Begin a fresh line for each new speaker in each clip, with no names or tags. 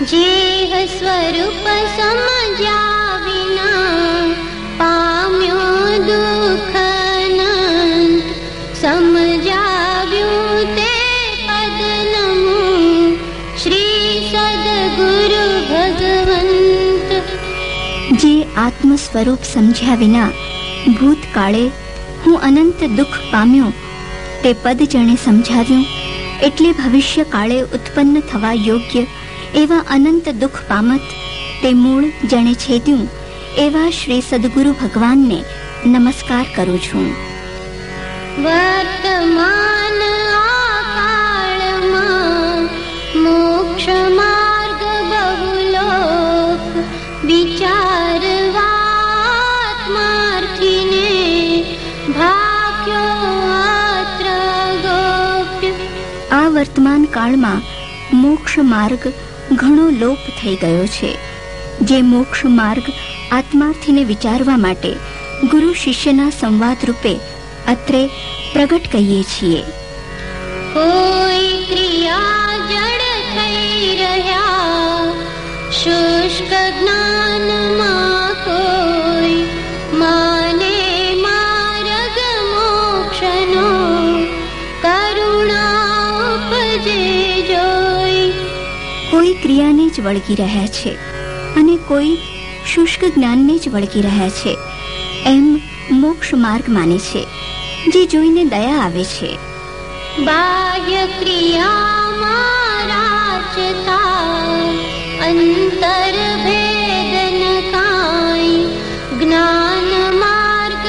જેહ સ્વરૂપ સમજ્યા વિના પામ્યો દુઃખ અનંત. સમજાવ્યું તે પદ નમું શ્રી સદગુરુ ભગવંત.
જે આત્મ સ્વરૂપ સમજ્યા વિના ભૂતકાળે હું અનંત દુઃખ પામ્યો તે પદ જેણે સમજાવ્યું, એટલે ભવિષ્ય કાળે ઉત્પન્ન થવા યોગ્ય એવા અનંત દુઃખ પામત તે મૂળ જેણે છેદ્યું એવા શ્રી સદગુરુ ભગવાનને નમસ્કાર કરું છું.
વર્તમાન આ કાળમાં મોક્ષ માર્ગ બહુલોક વિચારવા આત્માર્થીને ભાગ્યો અત્ર ગોપ્ય.
આ વર્તમાન કાળમાં મોક્ષ માર્ગ ઘણો લોપ થઈ ગયો છે. જે મોક્ષ માર્ગ આત્માર્થીને વિચારવા માટે ગુરુ શિષ્યના સંવાદ રૂપે અત્રે પ્રગટ કહીએ છીએ.
કોઈ ક્રિયા જડ થઈ રહ્યા શુષ્ક જ્ઞાનમાં, કોઈ માને માર્ગ મોક્ષનો કરુણા ઉપજે જોઈ.
કોઈ ક્રિયાને જ વળગી રહ્યા છે અને કોઈ શુષ્ક જ્ઞાનને જ વળગી રહ્યા છે એમ મોક્ષ માર્ગ માને છે, જે જોઈને દયા આવે છે.
બાહ્ય ક્રિયામાં રાચતા અંતર ભેદન કાંઈ, જ્ઞાન માર્ગ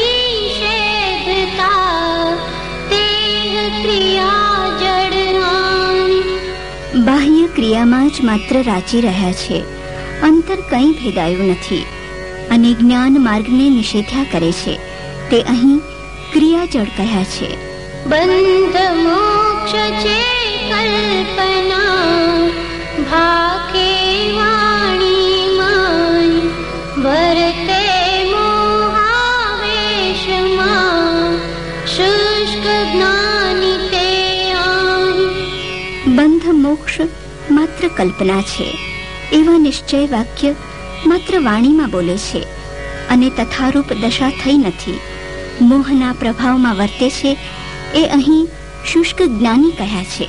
નિષેધતા તેહ ક્રિયા જડરાણી.
બાહ્ય ક્રિયામાં જ માત્ર રાચી રહ્યા છે, અંતર કંઈ ભેદાયું નથી અને જ્ઞાન માર્ગને નિષેધ્યા કરે છે, તે અહીં ક્રિયા જડ કહ્યા છે.
બંધ મોક્ષ છે કલ્પના ભાખે વાણીમાં, વર્તે મોહાવેશમાં શુષ્ક જ્ઞાની તે આણી.
બંધ મોક્ષ માત્ર કલ્પના છે એવા નિશ્ચય વાક્ય માત્ર વાણીમાં બોલે છે અને તથારૂપ દશા થઈ નથી, મોહના પ્રભાવમાં વર્તે છે, એ અહીં શુષ્ક જ્ઞાની કહ્યા છે.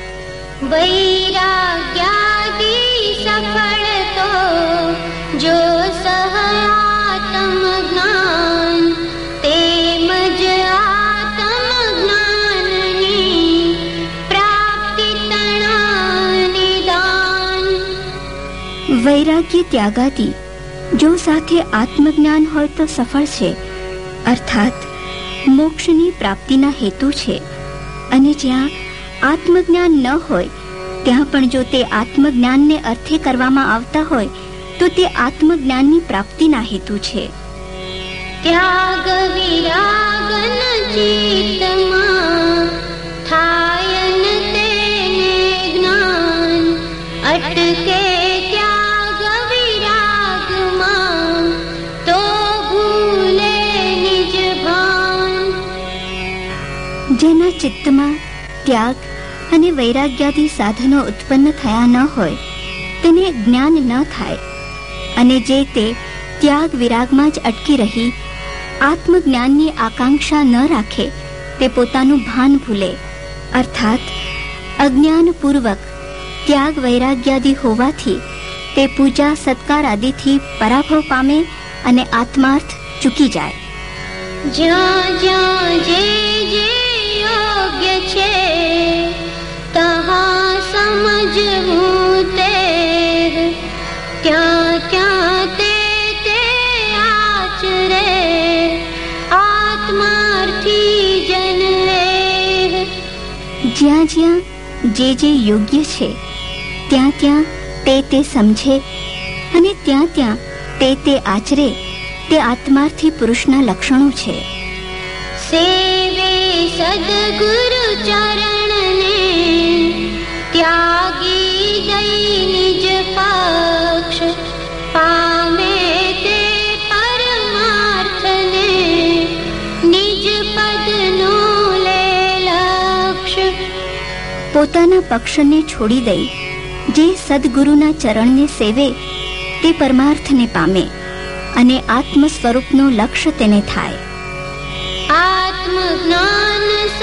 વૈરાગ્યાદી સફળ તો જો સહ આત્મ જ્ઞાન, તેમજ આત્મ જ્ઞાનની પ્રાપ્તિ તણા નિદાન.
વૈરાગ્ય ત્યાગાદી જો સાથે આત્મજ્ઞાન હોય તો સફળ છે, અર્થાત મોક્ષની પ્રાપ્તિના હેતુ છે. અને જ્યાં આત્મજ્ઞાન ન હોય ત્યાં પણ જો તે આત્મજ્ઞાનને અર્થે કરવામાં આવતા હોય તો તે આત્મજ્ઞાનની પ્રાપ્તિના હેતુ છે.
ત્યાગ વિરાગન ચિત્તમાં થાયન તેને જ્ઞાન, અટકે ત્યાગ વિરાગમાં તો ભૂલે નિજ ભાન.
જેના ચિત્તમાં ત્યાગ અને વૈરાગ્યાદી સાધનો ઉત્પન્ન થયા ન હોય તેને જ્ઞાન ન થાય, અને જે તે ત્યાગ વિરાગમાં જ અટકી રહી આત્મજ્ઞાનની આકાંક્ષા ન રાખે તે પોતાનું ભાન ભૂલે, અર્થાત અજ્ઞાનપૂર્વક ત્યાગ વૈરાગ્યાદી હોવાથી તે પૂજા સત્કાર આદિથી પરાભવ પામે અને આત્માર્થ ચૂકી જાય.
જ્યાં જ્યાં જે જે યોગ્ય છે તહાં સમજવું તે, ત્યાં ત્યાં તે આચરે આત્માર્થી જન લે.
જ્યાં જ્યાં જે જે યોગ્ય છે ત્યાં ત્યાં તે સમજે અને ત્યાં ત્યાં તે આચરે તે આત્માર્થી પુરુષના લક્ષણો છે.
સેવે સદગુરુ ચરણને ત્યાગી દઈ નિજ પક્ષ, પામે તે પરમાર્થને નિજ પદનો લે લક્ષ.
પોતાના પક્ષને છોડી દઈ જે સદગુરુના ચરણને સેવે તે પરમાર્થને પામે અને આત્મ સ્વરૂપનું લક્ષ્ય તેને થાય.
આત્મજ્ઞાન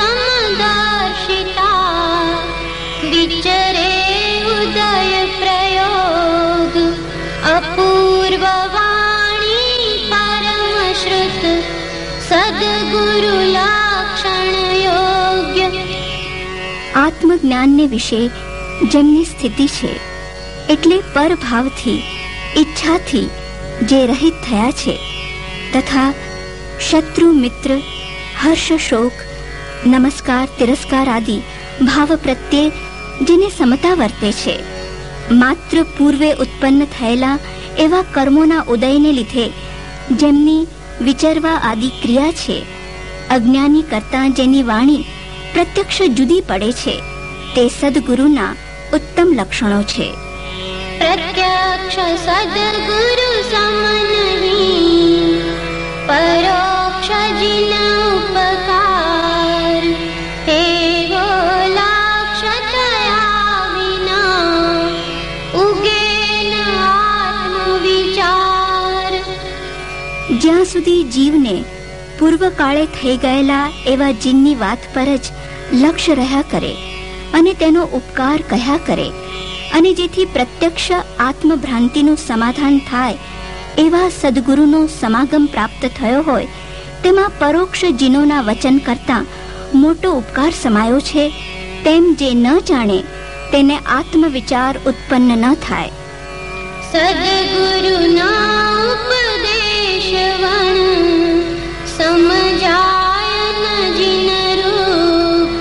સમદર્શિતા વિચરે ઉદય પ્રયોગ અપૂર્વ વાણી પરમ શ્રુત સદગુરુ લક્ષણ યોગ્ય.
આત્મજ્ઞાનને વિશે જેમની સ્થિતિ છે એટલે પરભાવથી ઈચ્છાથી જે રહિત થયા છે તથા શત્રુ મિત્ર હર્ષ શોક નમસ્કાર તિરસ્કાર આદિ ભાવ પ્રત્યે જેને સમતા વર્તે છે, માત્ર પૂર્વે ઉત્પન્ન થયેલા એવા કર્મોના ઉદયને લીધે જેમની વિચરવા આદિ ક્રિયા છે, અજ્ઞાની કરતા જેની વાણી પ્રત્યક્ષ જુદી પડે છે, તે સદગુરુના ઉત્તમ લક્ષણો છે.
પ્રત્યક્ષ સદગુરુ સમ નહીં પરોક્ષ જીન ઉપકાર એવો લક્ષ્ય થયા વિના ઉગે ન આત્મ વિચાર.
જ્યાં સુધી જીવને પૂર્વકાળે થઈ ગયેલા એવા જીનની વાત પર જ લક્ષ્ય રહ્યા કરે અને તેનો ઉપકાર કહ્યા કરે અને જેથી પ્રત્યક્ષ આત્મભ્રાંતિનું સમાધાન થાય એવા સદગુરુનો સમાગમ પ્રાપ્ત થયો હોય તેમાં પરોક્ષ જીનોના વચન કરતાં મોટો ઉપકાર સમાયો છે, તેમ જે ન જાણે તેને આત્મવિચાર ઉત્પન્ન ન થાય.
સદગુરુના ઉપદેશ વણ સમજાય ન જીન રૂપ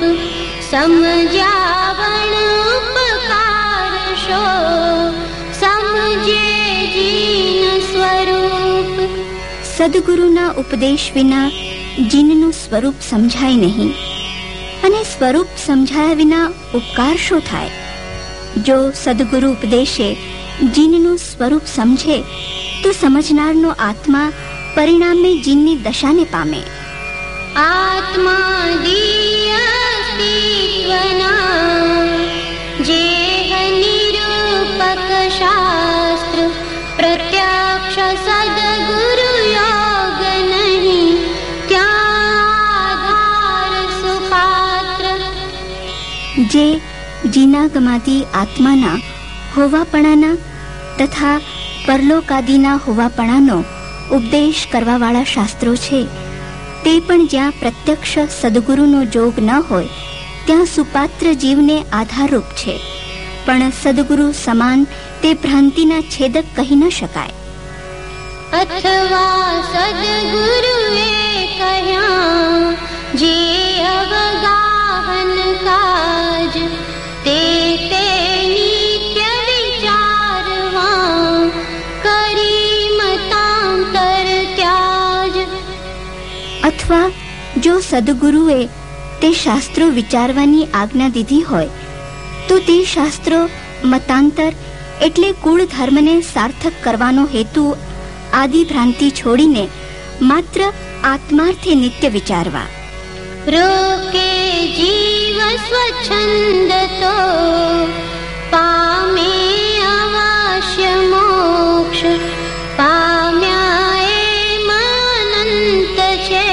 સમજાવણ ઉપકાર શો સમજે જીન સ્વરૂપ.
સદગુરુના ઉપદેશ વિના જીનનું સ્વરૂપ સમજાય નહીં અને સ્વરૂપ સમજાયા વિના ઉપકાર શો થાય. જો સદગુરુ ઉપદેશે જીનનું સ્વરૂપ સમજે તો સમજનારનો આત્મા પરિણામે જીનની દશાને પામે.
આત્મા દિય અસ્તિત્વના જે નિરૂપક શાસ્ત્ર પ્રત્યક્ષ સદગુરુ યોગ નહીં ત્યાં આધાર સુપાત્ર.
જે જીનાગમાદી આત્માના હોવાપણાના તથા પરલોકાદીના હોવાપણાનો ઉપદેશ કરવાવાળા શાસ્ત્રો છે, તે પણ જ્યાં પ્રત્યક્ષ સદગુરુનો જોગ ન હોય ત્યાં સુપાત્ર જીવને આધારરૂપ છે, પણ સદગુરુ સમાન તે ભ્રાંતિના છેદક કહી ન શકાય.
અથવા સદગુરુએ કહ્યા જે અવગાહન કાજ તે નિત્ય વિચારવા કરી મતાંતર ત્યાજ.
અથવા જો સદગુરુએ તે શાસ્ત્રો વિચારવાની આજ્ઞા દીધી હોય તો તે શાસ્ત્રો મતાંતર એટલે કુળ ધર્મને સાર્થક કરવાનો હેતુ આદિ ભ્રાંતિ છોડીને માત્ર આત્માર્થે નિત્ય વિચારવા.
રોકે જીવ સ્વચ્છંદ તો પામે અવશ્ય મોક્ષ પામ્યા એમ અનંત છે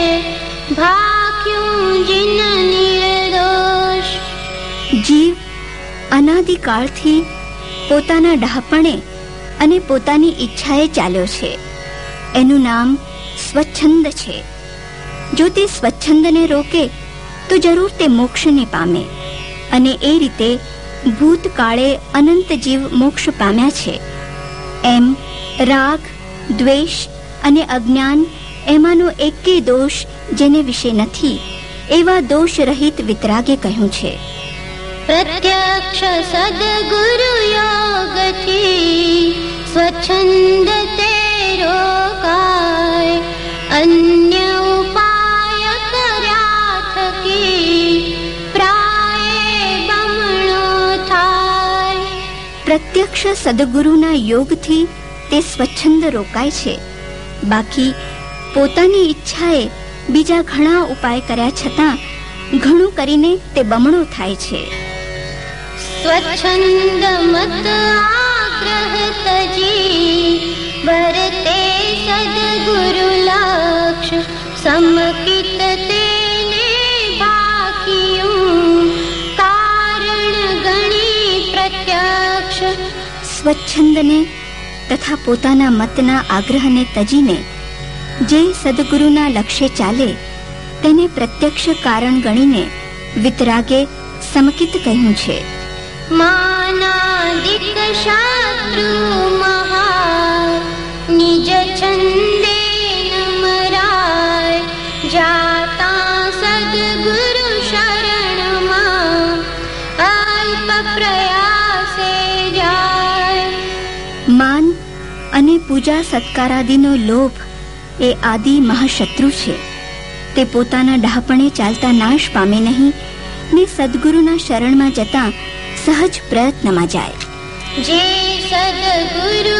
ભાગ્યું જીન નિર્દોષ.
જીવ અનાદિકાળથી પોતાના ડહાપણે અને પોતાની ઈચ્છાએ ચાલ્યો છે. એનું નામ સ્વચ્છંદ છે. જો તે સ્વચ્છંદને રોકે તો જરૂર તે મોક્ષને પામે અને એ રીતે ભૂતકાળે અનંત જીવ મોક્ષ પામ્યા છે. એમ રાગ દ્વેષ અને અજ્ઞાન એમાંનો એકેય દોષ જેને વિશે નથી એવા દોષ રહિત વિતરાગે કહ્યું છે.
પ્રત્યક્ષ સદગુરુ યોગથી સ્વચ્છંદ તે રોકાય અન્ય ઉપાય કર્યા થકી પ્રાય બમણો થાય.
પ્રત્યક્ષ સદગુરુના યોગથી તે સ્વચ્છંદ રોકાય છે. બાકી પોતાની ઈચ્છાએ બીજા ઘણા ઉપાય કર્યા છતાં ઘણું કરીને તે બમણો થાય છે.
स्वच्छंद मत आग्रह तजी वरते सद्गुरु लक्ष समकित तेने बाकियों कारण गणी प्रत्यक्ष.
સ્વચ્છંદને તથા પોતાના મતના આગ્રહને તજીને જે સદગુરુના લક્ષ્ય ચાલે તેને પ્રત્યક્ષ કારણ ગણીને વિતરાગે સમકિત કહ્યું છે.
માનાદિક શત્રુ મહા નિજ છંદે નમરાય જાતા સદગુરુ શરણમાં અલ્પ પ્રયાસે જાય.
માન અને પૂજા સત્કારાદિનો લોભ એ આદિ મહાશત્રુ છે. તે પોતાના ડહાપણે ચાલતા નાશ પામે નહીં ને સદગુરુના શરણમાં જતા સહજ પ્રયત્નમાં જાય.
જે સદગુરુ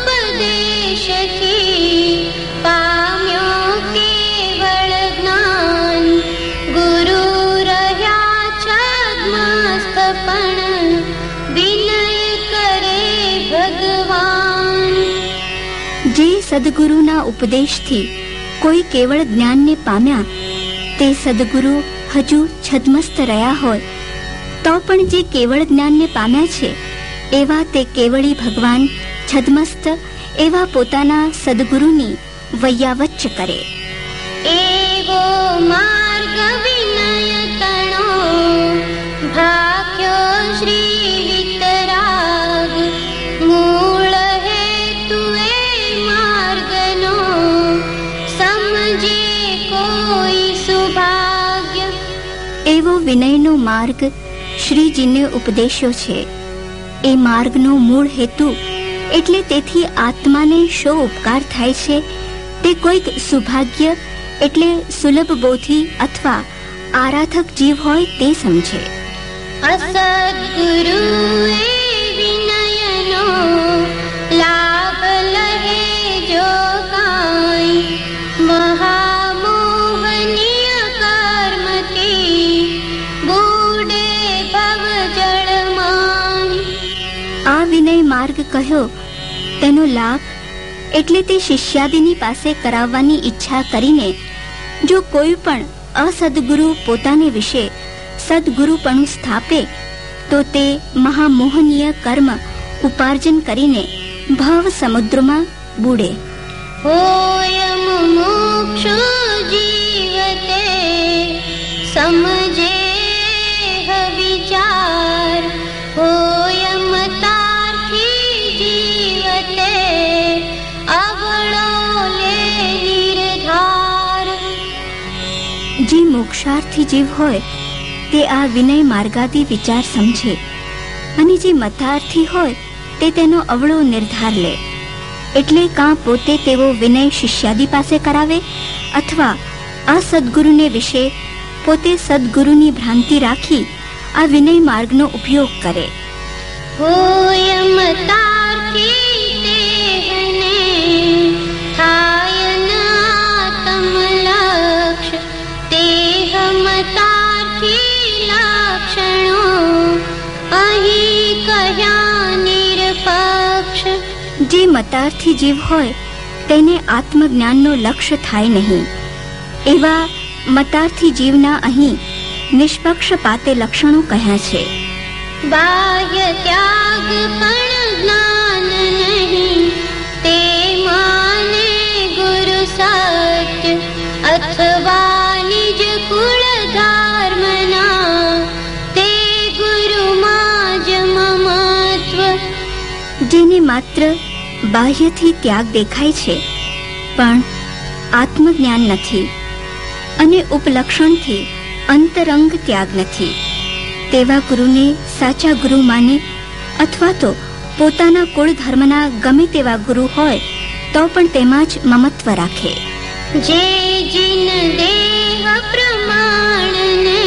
ઉપદેશથી પામ્યો કેવળ જ્ઞાન ગુરુ રહ્યા છદ્મસ્ત પણ વિનય કરે ભગવાન.
જે સદગુરુના ઉપદેશથી કોઈ કેવળ જ્ઞાનને પામ્યા તે સદગુરુ હજુ છદ્મસ્ત રહ્યા હોય તો પણ જે કેવળ જ્ઞાનને પામ્યા છે એવા તે કેવળી ભગવાન છદ્મસ્ત એવા પોતાના સદગુરુની વૈયાવચ્ચ કરે.
એવો માર્ગ વિનય તણો ભાખ્યો શ્રી વિતરાગ મૂળ હેતુ એ માર્ગનો સમજે કોઈ સુભાગ્ય.
એવો વિનયનો માર્ગ શ્રીજીને ઉપદેશ્યો છે. એ માર્ગનો મૂળ હેતુ એટલે તેથી આત્માને શો ઉપકાર થાય છે તે કોઈક સુભાગ્ય એટલે સુલભ બોધી અથવા આરાધક જીવ હોય તે સમજે.
અસદ્ગુરુ એ વિનયનો લાભ લહે જો કાંઈ મહામોહનીય કર્મથી બુડે ભવ જળમાં.
આ વિનય માર્ગ કહ્યો તેનો લાભ એટલે તે શિષ્યાદિની પાસે કરાવવાની ઈચ્છા કરીને જો કોઈ પણ અસદગુરુ પોતાને વિશે સદગુરુપણું સ્થાપે તો તે મહામોહનીય કર્મ ઉપાર્જન કરીને ભવ સમુદ્રમાં બુડે.
હોયમ મોક્ષો જીવતે સમજે વિચાર હોયમ તાર્થી જીવતે અવળો લે નિર્ધાર.
જે મોક્ષાર્થી જીવ હોય તે આ વિનય માર્ગાદી વિચાર સમજે અને જે મતાર્થી હોય તે તેનો અવળો નિર્ધાર લે. એટલે કાં પોતે તેવો વિનય શિષ્યાદી પાસે કરાવે અથવા આ સદગુરુને વિશે પોતે સદગુરુની ભ્રાંતિ રાખી આ વિનય માર્ગનો ઉપયોગ કરે.
હોયમ તાર્થી દેહને થાય ન આત્મલક્ષ તેહમ તાર્થી લક્ષણો અહીં કહ્યા નિરપક્ષ.
જે મતાર્થી જીવ હોય તેને આત્મજ્ઞાનનો લક્ષ્ય થાય નહીં. એવા મતાર્થી જીવના અહીં નિષ્પક્ષપાતે લક્ષણો કહ્યા છે.
બાહ્ય ત્યાગ પણ જ્ઞાન નહીં તે માને ગુરુ સત્ય અથવા નિજ કુળ ધર્મના તે ગુરુમાં જ મમત્વ.
જેને માત્ર બાહ્યથી ત્યાગ દેખાય છે પણ આત્મજ્ઞાન નથી અને ઉપલક્ષણથી અંતરંગ ત્યાગ નથી તેવા ગુરુને સાચા ગુરુ માને અથવા તો પોતાના કુળ ધર્મના ગમે તેવા ગુરુ હોય તો પણ તેમાં જ મમત્વ રાખે.
જે જીન દેહ પ્રમાણને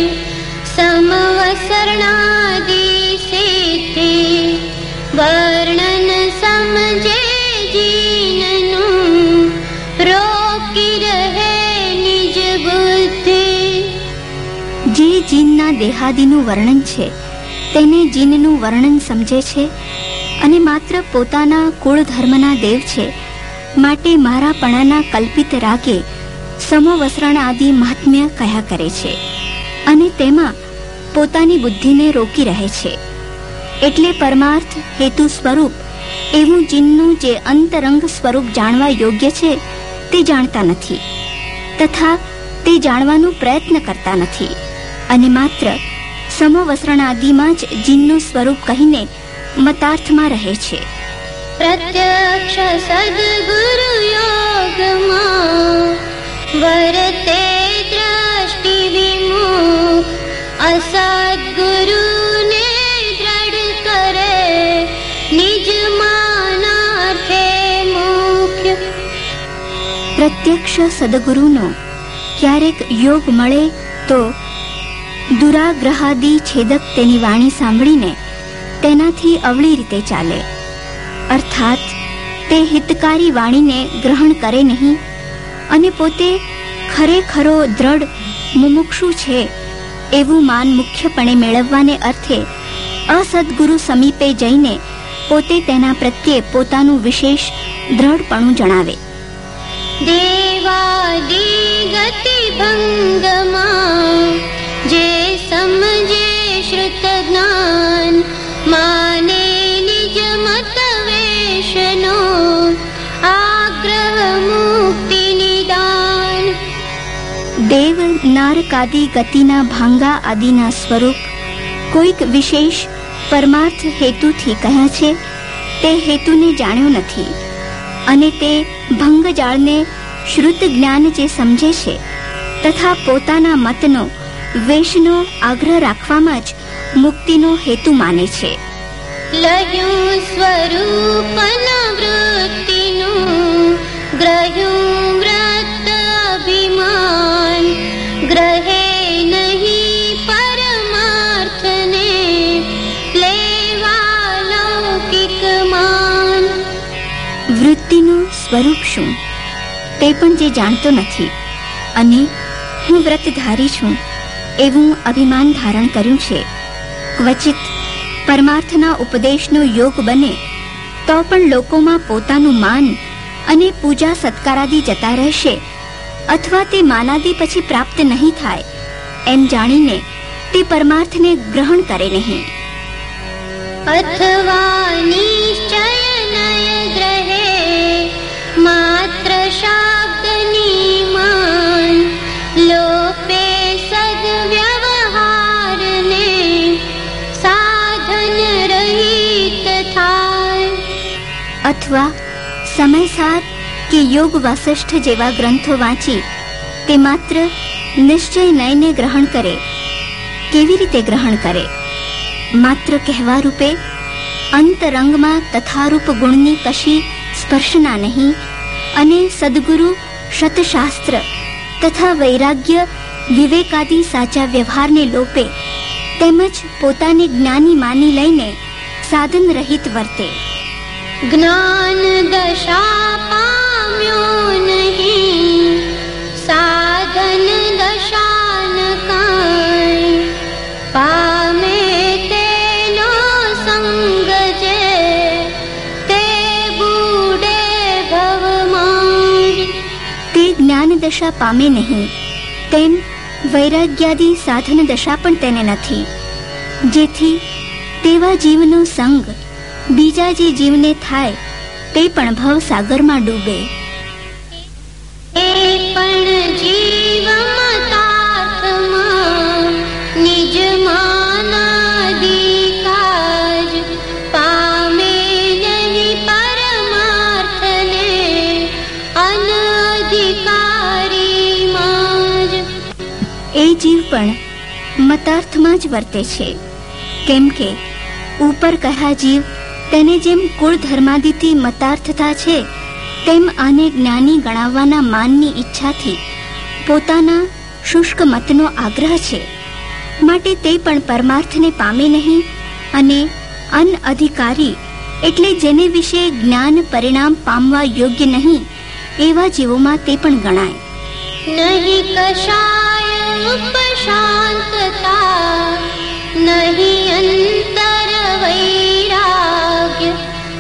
સમવસરણાદી સિદ્ધિ વર્ણન સમજે જીનનું રોકી રહે નિજ બુદ્ધિ.
જે જીનના દેહાદિનું વર્ણન છે તેને જીનનું વર્ણન સમજે છે અને માત્ર પોતાના કુળ ધર્મના દેવ છે માટે મારાપણાના કલ્પિત રાગે સમોવસરણ આદિ મહાત્મ્ય કયા કરે છે અને તેમાં પોતાની બુદ્ધિને રોકી રહે છે. એટલે પરમાર્થ હેતુ સ્વરૂપ એવું જીનનું જે અંતરંગ સ્વરૂપ જાણવા યોગ્ય છે તે જાણતા નથી તથા તે જાણવાનો પ્રયત્ન કરતા નથી અને માત્ર સમોવસરણ આદિમાં જ જીનનું સ્વરૂપ કહીને મતાર્થમાં રહે છે.
પ્રત્યક્ષ સદગુરુ યોગમાં વર્તે દ્રષ્ટિ વિમુખ અસદગુરુને દ્રઢ કરે નિજ માનાર્થે મુખ્ય.
પ્રત્યક્ષ સદગુરુનો ક્યારેક યોગ મળે તો દુરાગ્રહાદી છેદક તેની વાણી સાંભળીને તેનાથી અવળી રીતે ચાલે, અર્થાત તે હિતકારી વાણીને ગ્રહણ કરે નહીં અને પોતે ખરેખરો દ્રઢ મુમુક્ષુ છે એવું માન મુખ્યપણે મેળવવાને અર્થે અસદગુરુ સમીપે જઈને પોતે તેના પ્રત્યે પોતાનું વિશેષ દ્રઢપણું જણાવે.
દેવાદી ગતિ ભંગમાં જે સમજે શ્રુત જ્ઞાન માને નિજ મત વેશનો આગ્રહ મુક્તિ નિદાન.
દેવ નારકાદી ગતિના ભાંગા આદિના સ્વરૂપ કોઈક વિશેષ પરમાર્થ હેતુથી કહ્યા છે તે હેતુને જાણ્યો નથી અને તે ભંગજાળને શ્રુત જ્ઞાન જે સમજે છે તથા પોતાના મતનો વેશનો આગ્રહ રાખવામાં જ મુક્તિનો હેતુ માને છે.
લહ્યું સ્વરૂપન વૃત્તિનું ગ્રહ્યું વ્રત અભિમાન ગ્રહે નહીં પરમાર્થને લેવા લૌકિક માન.
વૃત્તિનું સ્વરૂપ શું તે પણ જે જાણતો નથી અને હું વ્રતધારી છું એવું અભિમાન ધારણ કર્યું છે, ક્વચિત પરમાર્થના ઉપદેશનો યોગ બને તો પણ લોકોમાં પોતાનું માન અને પૂજા સત્કારાદી જતા રહેશે અથવા તે માનાદી પછી પ્રાપ્ત નહીં થાય એમ જાણીને તે પરમાર્થને ગ્રહણ કરે નહીં.
અથવા નિશ્ચય નય ગ્રહે માત્ર શાબ્દની માન લોપે સદવ્યવહારને સાધન રહિત થાય.
અથવા સમયસાર કે યોગ વાસિષ્ઠ જેવા ગ્રંથો વાંચી તે માત્ર નિશ્ચય નયને ગ્રહણ કરે. કેવી રીતે ગ્રહણ કરે? માત્ર કહેવા રૂપે અંતરંગમાં તથારૂપ ગુણની કશી સ્પર્શના નહીં અને સદગુરુ શતશાસ્ત્ર તથા વૈરાગ્ય વિવેકાદી સાચા વ્યવહારને લોપે તેમજ પોતાને જ્ઞાની માની લઈને સાધન રહિત વર્તે.
જ્ઞાન દશા પામ્યો નહીં સાધન દશા ન કાંઈ પામે તેનો સંગ જે તે બુડે ભવમાં.
તે જ્ઞાન દશા પામે નહીં તેમ વૈરાગ્યાદી સાધન દશા પણ તેને નથી, જેથી તેવા જીવનો સંગ બીજા જે જીવને થાય તે પણ ભવસાગરમાં ડૂબે.
એ પણ જીવ મતાર્થમાં નિજ માનાદી કાજ પામે નહીં પરમાર્થને અનધિકારીમાં જ.
એ જીવ પણ મતાર્થમાં જ વર્તે છે, કેમ કે ઉપર કહ્યા જીવ તેને જેમ કુળ ધર્માદિથી મતાર્થતા છે તેમ આને જ્ઞાની ગણાવવાના માનની ઈચ્છાથી પોતાના શુષ્ક મતનો આગ્રહ છે, માટે તે પણ પરમાર્થને પામે નહીં અને અનઅધિકારી એટલે જેને વિશે જ્ઞાન પરિણામ પામવા યોગ્ય નહીં એવા જીવોમાં તે પણ ગણાય.
નહીં કશાય ઉપશાંતતા નહીં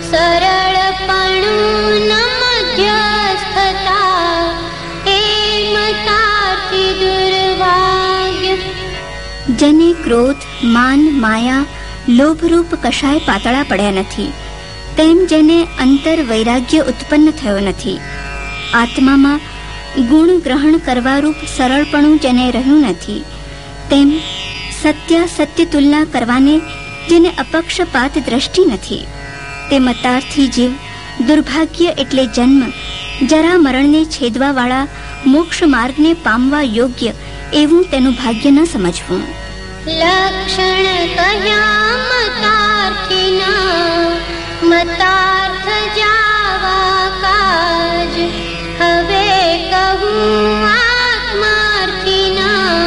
સરળપણું ન મધ્યસ્થતા એ મતાર્થી દુર્ભાગ્ય.
જેને ક્રોધ, માન, માયા, લોભરૂપ કશાય પાતળા પડ્યા નથી, તેમ જેને અંતર વૈરાગ્ય ઉત્પન્ન થયો નથી, આત્મામાં ગુણ ગ્રહણ કરવારૂપ સરળપણું જેને રહ્યું નથી, તેમ સત્ય તુલના કરવાને જેને અપક્ષપાત દ્રષ્ટિ નથી, તે મતાર્થી જીવ દુર્ભાગ્ય એટલે જન્મ, જરા મરણને છેદવાવાળા મોક્ષ માર્ગને પામવા યોગ્ય એવું તેનું ભાગ્ય ન સમજવું.
લક્ષણ કહ્યા મતાર્થીના, મતાર્થ જાવા કાજ. હવે કહું આત્માર્થીના,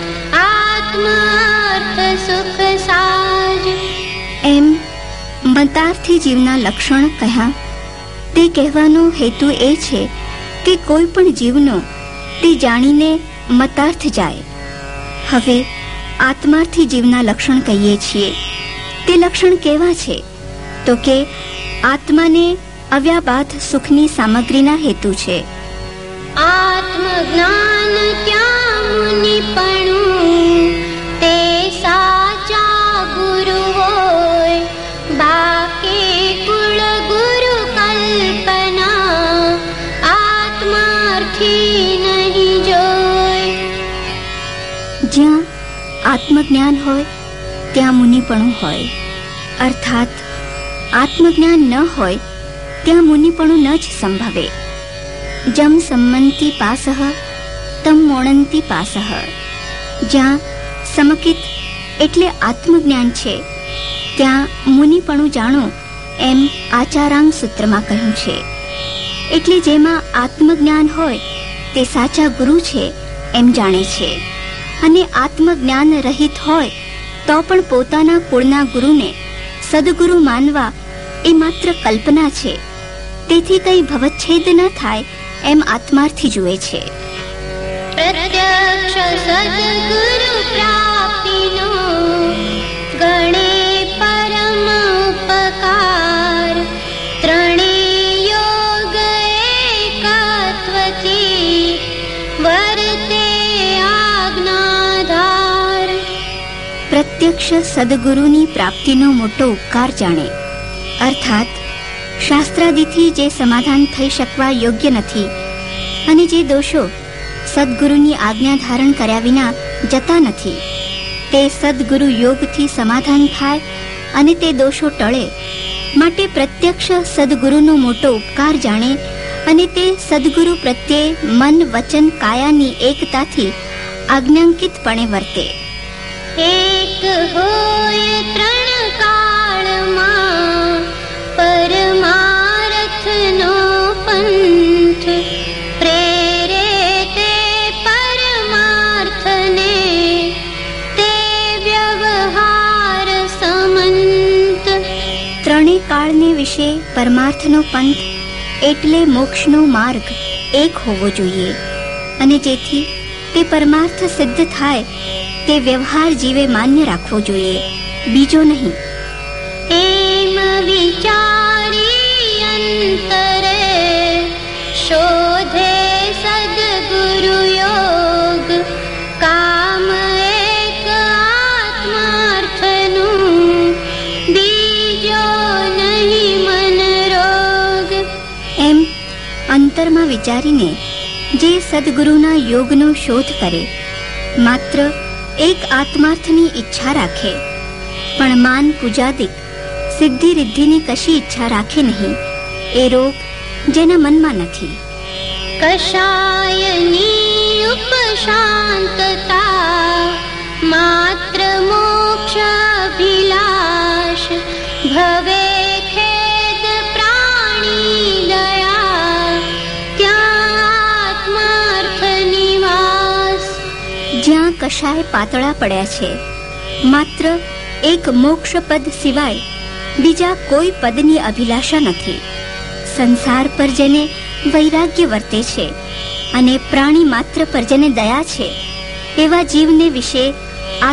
આત્માર્થ સુખ સાજ.
એમ મતાર્થી જીવના લક્ષણ કહ્યા. તે કહેવાનો હેતુ એ છે કે કોઈ પણ જીવનો તે જાણીને મતાર્થ જાય. હવે આત્માર્થી જીવના લક્ષણ કહીએ છીએ. તે લક્ષણ કેવા છે? તો કે આત્માને આવ્યા બાદ સુખની સામગ્રીના હેતુ છે.
આત્મજ્ઞાન ક્યાં મુનિપણું, તે સાચા ગુરુ હોય. બાકી કુળ ગુરુ કલ્પના, આત્માર્થી નહીં જોય.
જ્યાં આત્મજ્ઞાન હોય ત્યાં મુનિપણું હોય, અર્થાત આત્મજ્ઞાન ન હોય ત્યાં મુનિપણું ન જ સંભવે. જમ સંમંતિ પાસઃ તમ મોણંતિ પાસઃ. જ્યાં સમકિત એટલે આત્મજ્ઞાન છે ત્યાં મુનિપણું જાણો એમ આચારાંગ સૂત્રમાં કહ્યું છે. એટલે જેમાં આત્મજ્ઞાન હોય તે સાચા ગુરુ છે એમ જાણે છે, અને આત્મજ્ઞાન રહિત હોય તો પણ પોતાના કુળના ગુરુને સદગુરુ માનવા એ માત્ર કલ્પના છે. તેથી કઈ ભવચ્છેદ ન થાય એમ આત્માર્થી જુએ છે.
પ્રત્યક્ષ સદગુરુ પ્રાપ્તિનો ગણે પરમ ઉપકાર. ત્રણેય યોગ એકત્વથી વર્તે આજ્ઞાધાર.
પ્રત્યક્ષ સદગુરુની પ્રાપ્તિનો મોટો ઉપકાર જાણે, અર્થાત શાસ્ત્રાદિથી જે સમાધાન થઈ શકવા યોગ્ય નથી અને જે દોષો સદગુરુની આજ્ઞા ધારણ કર્યા વિના જતા નથી, તે સદગુરુ યોગથી સમાધાન થાય અને તે દોષો ટળે માટે પ્રત્યક્ષ સદગુરુનો મોટો ઉપકાર જાણે અને તે સદગુરુ પ્રત્યે મન, વચન, કાયાની એકતાથી આજ્ઞાંકિતપણે વર્તે.
એક હોય ત્રણ કાળમાં પરમાર્થનો પંથ. પ્રેરે તે પરમાર્થને તે વ્યવહાર સમંત.
ત્રણેય કાળને વિશે પરમાર્થનો પંથ એટલે મોક્ષનો માર્ગ એક હોવો જોઈએ, અને જેથી તે પરમાર્થ સિદ્ધ થાય તે વ્યવહાર જીવે માન્ય રાખવો જોઈએ, બીજો નહીં.
એમ વિચારી અંતરે શોધે સદગુરુ યોગ. કામ એક આત્માર્થનું, બીજો નહીં મન રોગ.
એમ અંતરમાં વિચારીને જે સદગુરુના યોગનો શોધ કરે, માત્ર એક આત્માર્થની ઈચ્છા રાખે, પણ માન, પૂજાદિક, સિદ્ધિ રિદ્ધિની કશી ઈચ્છા રાખે નહીં, એ રોગ જેના મનમાં નથી.
કશાયની ઉપશાંતતા માત્ર મોક્ષ અભિલાષ. ભવે ખેદ પ્રાણી દયા ત્યાં આત્માર્થ નિવાસ.
જ્યાં કશાય પાતળા પડ્યા છે, માત્ર એક મોક્ષ પદ સિવાય બીજા કોઈ પદની અભિલાષા નથી. સંસાર પર જેને વૈરાગ્ય વર્તે છે અને પ્રાણી માત્ર પર જેને દયા છે, એવા જીવને વિશે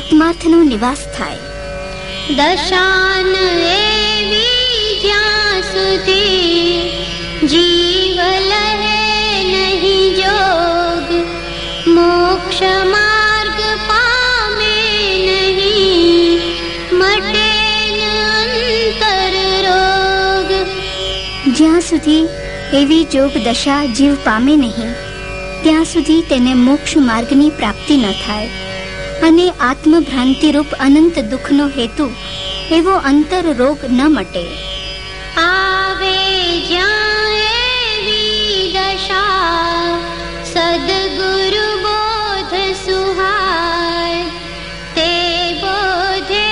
આત્માર્થનો નિવાસ થાય.
દશાન એવી જ્યાં સુધી જીવ લહે નહીં જોગ, મોક્ષ માર્ગ પામે નહીં, મટે અંતર રોગ.
જ્યાં સુધી એવી જોગ દશા જીવ પામે નહીં ત્યાં સુધી તેને મોક્ષ માર્ગની પ્રાપ્તિ ન થાય અને આત્મભ્રાંતિરૂપ અનંત દુઃખનો હેતુ એવો અંતર રોગ ન મટે.
આવે જ્યાં એવી દશા સદગુરુ બોધ સુહાય, તે બોધે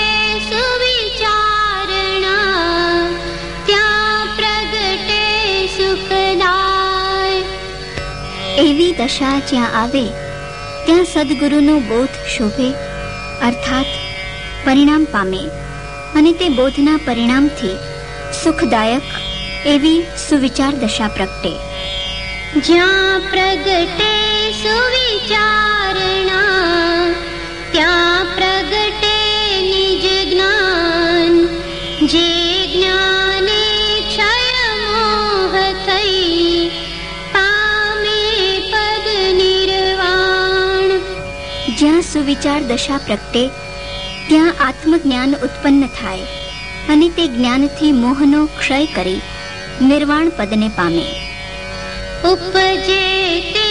સુવિચારણા ત્યાં પ્રગટે સુખદાય.
એવી દશા જ્યાં આવે ત્યાં સદગુરુનો બોધ શોભે અર્થાત પરિણામ પામે અને તે બોધના પરિણામથી સુખદાયક એવી સુવિચાર દશા પ્રગટે.
જ્યાં પ્રગટે સુવિચારણા ત્યાં પ્રગટે નિજ જ્ઞાન, જે જ્ઞાને ક્ષય મોહ થઈ પામે પદ નિર્વાણ.
જ્યાં સુવિચાર દશા પ્રગટે ત્યાં આત્મજ્ઞાન ઉત્પન્ન થાય અને તે જ્ઞાનથી મોહનો ક્ષય કરી નિર્વાણ પદને પામે.
ઉપજે તે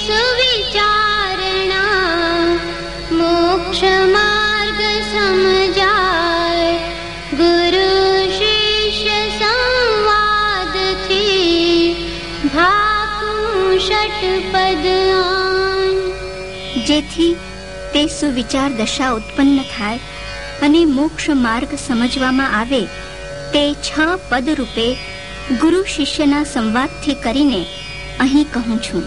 સુવિચારણા મોક્ષ માર્ગ સમજાય, ગુરુ શિષ્ય સંવાદથી ભાકું ષટપદ આન.
જેથી તે સુવિચાર દશા ઉત્પન્ન થાય અને મોક્ષ માર્ગ સમજવામાં આવે તે 6 પદ રૂપે ગુરુ શિષ્યના સંવાદથી કરીને અહીં કહું છું.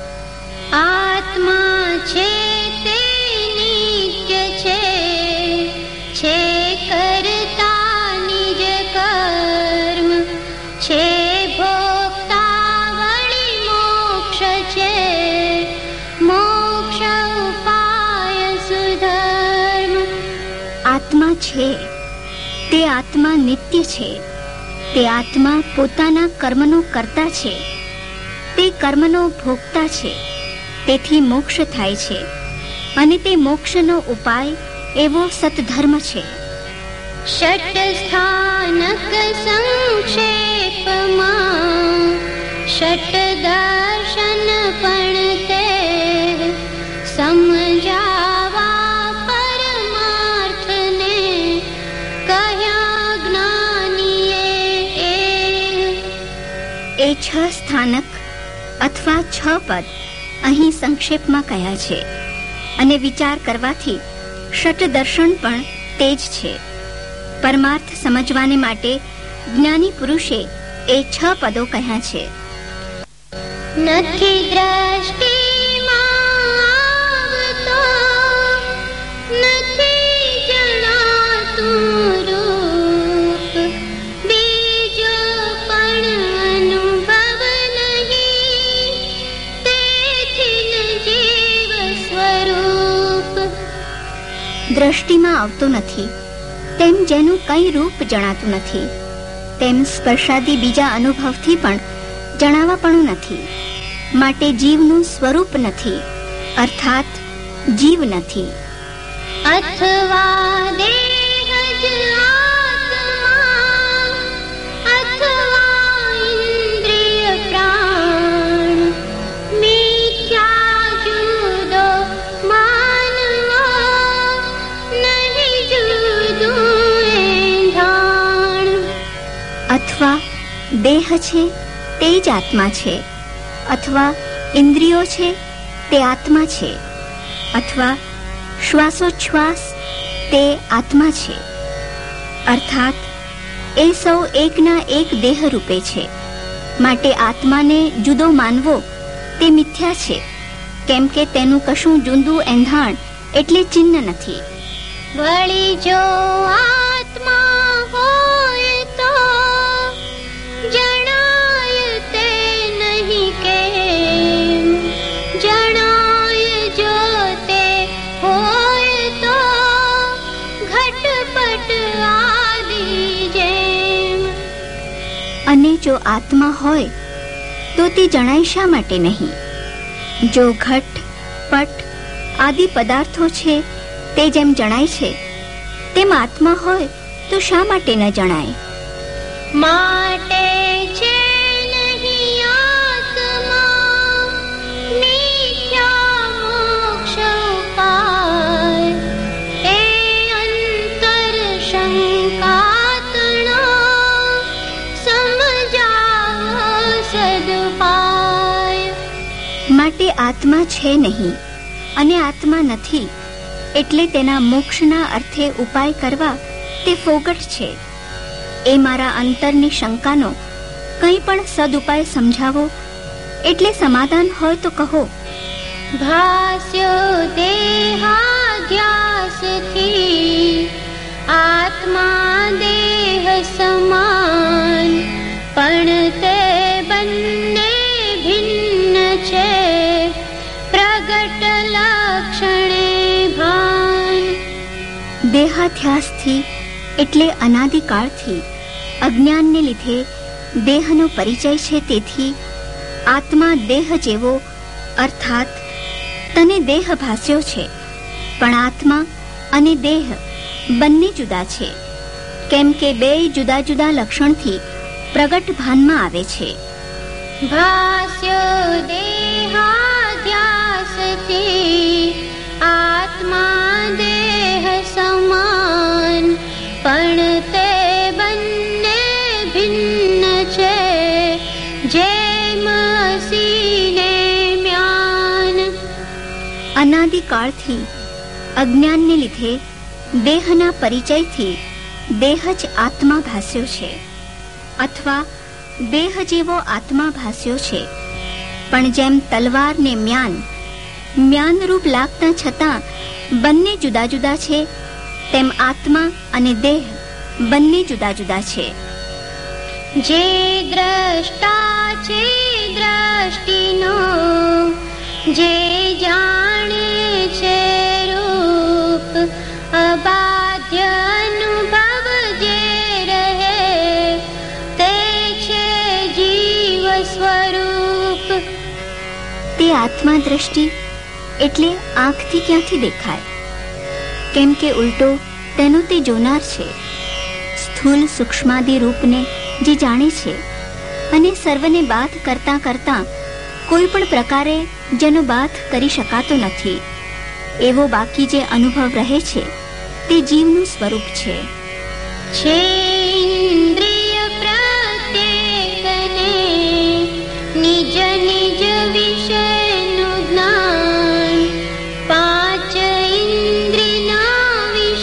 આત્મા છે તે નિત્ય છે, છે કરતા નિજ કર્મ, છે ભોગતા વળી મોક્ષ છે, મોક્ષ ઉપાય સુધર્મ.
આત્મા છે તે આત્મા નિત્ય છે, તે આત્મા પોતાના કર્મનો કર્તા છે, તે કર્મનો ભોગતા છે, તેથી મોક્ષ થાય છે અને તે મોક્ષનો ઉપાય એવો સતધર્મ છે.
ષટ સ્થાનક સંક્ષેપમાં ષટ દર્શન પણ તે સમજાવા પરમાર્થને કહ્યા જ્ઞાનીએ.
એ 6 સ્થાનક અથવા 6 પદ અહીં સંક્ષેપમાં કહ્યા છે અને વિચાર કરવાથી ષટ દર્શન પણ તે જ છે. પરમાર્થ સમજવાને માટે જ્ઞાની પુરુષે એ 6 પદો કહ્યા છે.
નથી દ્રષ્ટિમાં આવતો, નથી જણાતું રૂપ, બીજો પણ અનુભવ નહીં, તેથી જીવ સ્વરૂપ.
દ્રષ્ટિમાં આવતો નથી તેમ જેનું કંઈ રૂપ જણાતું નથી, તેમ સ્પર્શાદી બીજા અનુભવથી પણ જણાવાપણું નથી, માટે જીવનું સ્વરૂપ નથી અર્થાત જીવ નથી.
અથવા દેહ જ આત્મા, અથવા ઇન્દ્રિય પ્રાણ, મિથ્યા જુદો માનવો, નહીં જુદું એંધાણ.
અથવા દેહ છે તે જ આત્મા છે, અથવા ઇન્દ્રિયો છે તે આત્મા છે, અથવા શ્વાસોચ્છ્વાસ તે આત્મા છે. અર્થાત એ સૌ એકના એક દેહ રૂપે છે, માટે આત્માને જુદો માનવો તે મિથ્યા છે, કેમ કે તેનું કશું જુદું એંધાણ એટલે ચિહ્ન નથી.
વળી જો આત્મા હોય તો જણાય તે નહીં કેમ, જણાય જો તે હોય તો ઘટપટ આદિ જેમ.
અને જો આત્મા હોય તો તે જણાય શા માટે નહીં? જો ઘટ પટ આદિ પદાર્થો છે તે જેમ જણાય છે તેમ આત્મા હોય તો શા માટે ન જણાય?
માટે છે નહીં આત્મા મિથ્યા મોક્ષ ઉપાય, એ અંતર શંકાતણા સમજાવો સદુપાય.
માટે આત્મા છે નહીં અને આત્મા નથી એટલે તેના મોક્ષના અર્થે ઉપાય કરવા તે ફોગટ છે. એ મારા અંતરની શંકાનો કંઈ પણ સદુપાય સમજાવો એટલે સમાધાન હોય તો કહો.
ભાસ્યો દેહાધ્યાસથી આત્મા દેહ સમાન, પણ તે બંને ભિન્ન છે પ્રગટ લક્ષણે ભાન.
દેહાધ્યાસથી એટલે અનાદિકાળથી અજ્ઞાનને લીધે દેહનો પરિચય છે, તેથી આત્મા દેહ જેવો અર્થાત તને દેહ ભાસ્યો છે. પણ આત્મા અને દેહ બંને જુદા છે, કેમ કે બે જુદા જુદા લક્ષણથી પ્રગટ ભાનમાં આવે છે.
ભાસ્યો દેહાધ્યાસથી આત્મા દેહ સમાન, પણ તે બંને ભિન્ન છે જેમ અસીને મ્યાન.
અનાદિકાળથી અજ્ઞાનને લીધે દેહના પરિચયથી દેહ જ આત્મા ભાસ્યો છે, અથવા દેહ જેવો આત્મા ભાસ્યો છે. પણ જેમ તલવાર ને મ્યાનરૂપ લાગતા છતાં બંને જુદા જુદા છે, તેમ આત્મા અને દેહ બંને જુદા જુદા છે.
જે દ્રષ્ટા છે દ્રષ્ટિનો, જે જાણે છે રૂપ, અબાધ્ય અનુભવ જે રહે તે છે જીવ સ્વરૂપ.
તે આત્મા દ્રષ્ટિ એટલે આંખથી ક્યાંથી દેખાય? કેમ કે ઉલટો તેનો તે જોનાર છે. સ્થૂલ સૂક્ષ્માદિ રૂપને જે જાણે છે અને સર્વને બાધ કરતા કરતા કોઈ પણ પ્રકારે જેનો બાધ કરી શકાતો નથી, એવો બાકી જે અનુભવ રહે છે તે જીવનું સ્વરૂપ છે.
છે ઇન્દ્રિય પ્રત્યેકને નિજ નિજ વિષયનું જ્ઞાન, પાંચ ઇન્દ્રિયના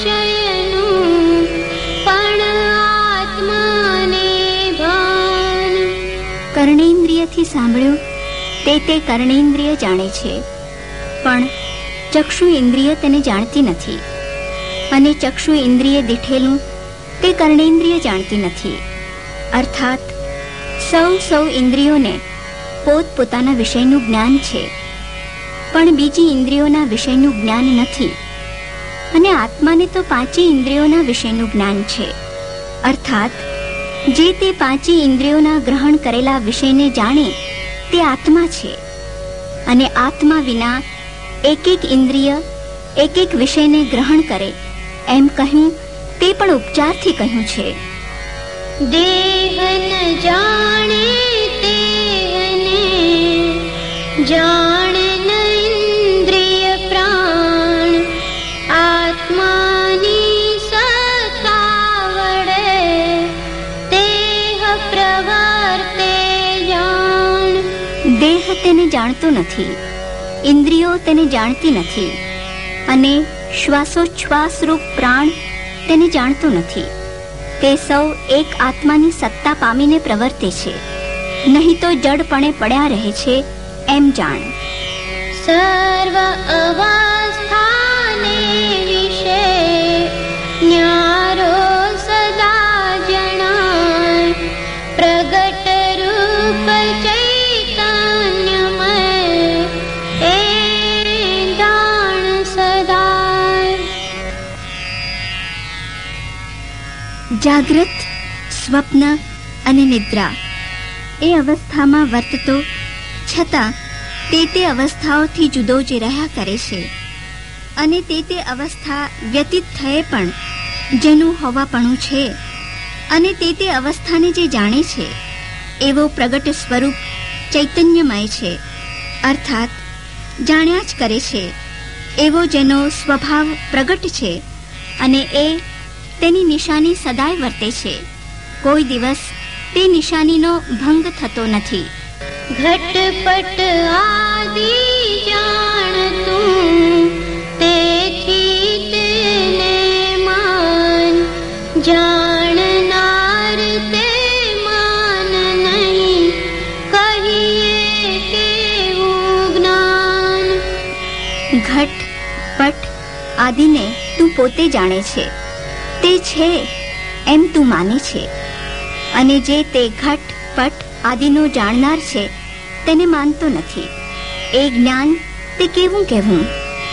વિષયનું પણ આત્માને ભાન.
કર્ણેન્દ્રિયથી સાંભળ્યું તે કર્ણેન્દ્રિય જાણે છે, પણ ચક્ષુ ઇન્દ્રિય તેને જાણતી નથી, અને ચક્ષુ ઇન્દ્રિય દીઠેલું તે કર્ણેન્દ્રિય જાણતી નથી. અર્થાત સૌ ઇન્દ્રિયોને પોતપોતાના વિષયનું જ્ઞાન છે, પણ બીજી ઇન્દ્રિયોના વિષયનું જ્ઞાન નથી. અને આત્માને તો પાંચે ઇન્દ્રિયોના વિષયનું જ્ઞાન છે. અર્થાત જે તે પાંચે ઇન્દ્રિયોના ગ્રહણ કરેલા વિષયને જાણે તે આત્મા છે. અને આત્મા વિના એક ઇન્દ્રિય એક વિષયને ગ્રહણ કરે એમ કહ્યું તે પણ ઉપચારથી કહ્યું છે.
દેહ ન જાણે તેને, જાણે ન ઇન્દ્રિય પ્રાણ, આત્માની સત્તા વડે દેહ પ્રવર્તે જાણ.
દેહ તેને જાણતો નથી, ઇન્દ્રિયો તેને જાણતી નથી, અને શ્વાસોચ્છ્વાસ રૂપ પ્રાણ તેને જાણતો નથી. તે સૌ એક આત્માની સત્તા પામીને પ્રવર્તે છે, નહીં તો જડપણે પડ્યા રહે છે એમ જાણ.
સર્વ અવસ્થાને વિશે ન્યારો સદા જણાય, પ્રગટ રૂપ ચૈતન્યમય એ જાણ સદાય.
જાગ્રત, સ્વપ્ન અને નિદ્રા એ અવસ્થામાં વર્તતો છતાં તે અવસ્થાઓથી જુદો જે રહ્યા કરે છે અને તે અવસ્થા વ્યતીત થયે પણ જેનું હોવાપણું છે અને તે અવસ્થાને જે જાણે છે એવો પ્રગટ સ્વરૂપ ચૈતન્યમય છે, અર્થાત જાણ્યા જ કરે છે એવો જેનો સ્વભાવ પ્રગટ છે અને એ તેની નિશાની સદાય વર્તે છે. કોઈ દિવસ તે નિશાનીનો ભંગ થતો નથી.
ઘટપટ આદિ જાણતું તેથી તેને માન, જાણનાર તે માન નહીં, કહીએ કેવું જ્ઞાન.
ઘટ પટ આદિને તું પોતે જાણે છે, તે છે એમ તું માને છે, અને જે તે ઘટ પટ આદિનો જાણનાર છે તેને માનતો નથી. એ જ્ઞાન તે કેવું કહેવું?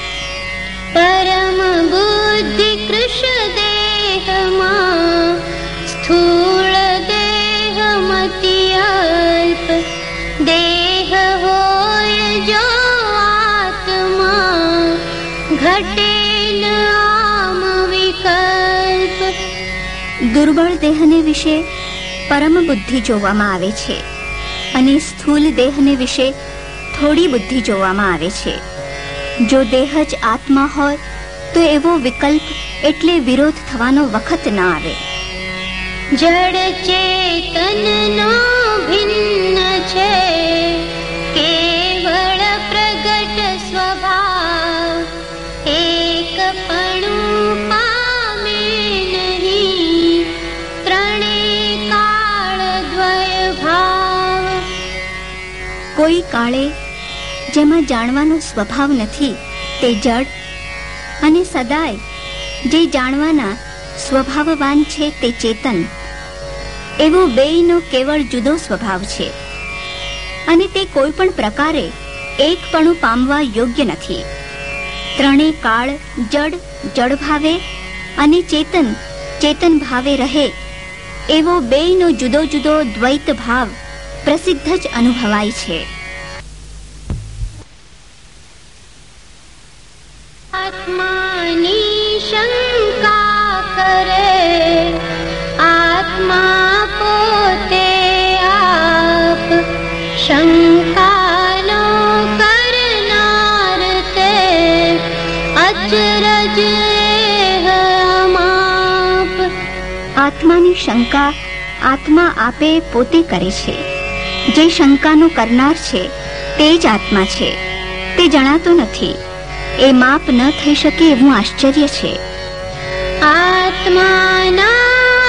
પરમ બુદ્ધિ કૃષ્ણ દેહમાં, સ્થૂળ દેહ મતિ અલ્પ, દેહ હોય જો આત્મા, ઘટે ન આમ વિકલ્પ.
દુર્બળ દેહને વિશે પરમ બુદ્ધિ જોવામાં આવે છે અને સ્થૂલ દેહને વિશે થોડી બુદ્ધિ જોવામાં આવે છે. જો દેહ જ આત્મા હોય તો એવો વિકલ્પ એટલે વિરોધ થવાનો વખત ન આવે.
જડ ચેતનનો ભિન્ન છે, કેવળ પ્રગટ સ્વભાવ, એકપણું પામે નહીં, ત્રણે કાળ દ્વય ભાવ.
કોઈ કાળે જેમાં જાણવાનો સ્વભાવ નથી તે જડ, અને સદાય જે જાણવાના સ્વભાવવાન છે તે ચેતન, એવો બેયનો કેવળ જુદો સ્વભાવ છે અને તે કોઈ પણ પ્રકારે એકપણું પામવા યોગ્ય નથી. ત્રણે કાળ જડ જડ ભાવે અને ચેતન ચેતન ભાવે રહે એવો બેયનો જુદો જુદો દ્વૈત ભાવ પ્રસિદ્ધ જ અનુભવાય છે.
આત્માની શંકા કરે, આત્મા પોતે આપ, શંકાનો કરનાર તે અચરજ અમાપ.
આત્માની શંકા આત્મા આપે પોતે કરે છે. જે શંકાનો કરનાર છે તે જ આત્મા છે, તે જણાતો નથી. એ માપ ન થઈ શકે એવું આશ્ચર્ય છે.
આત્માના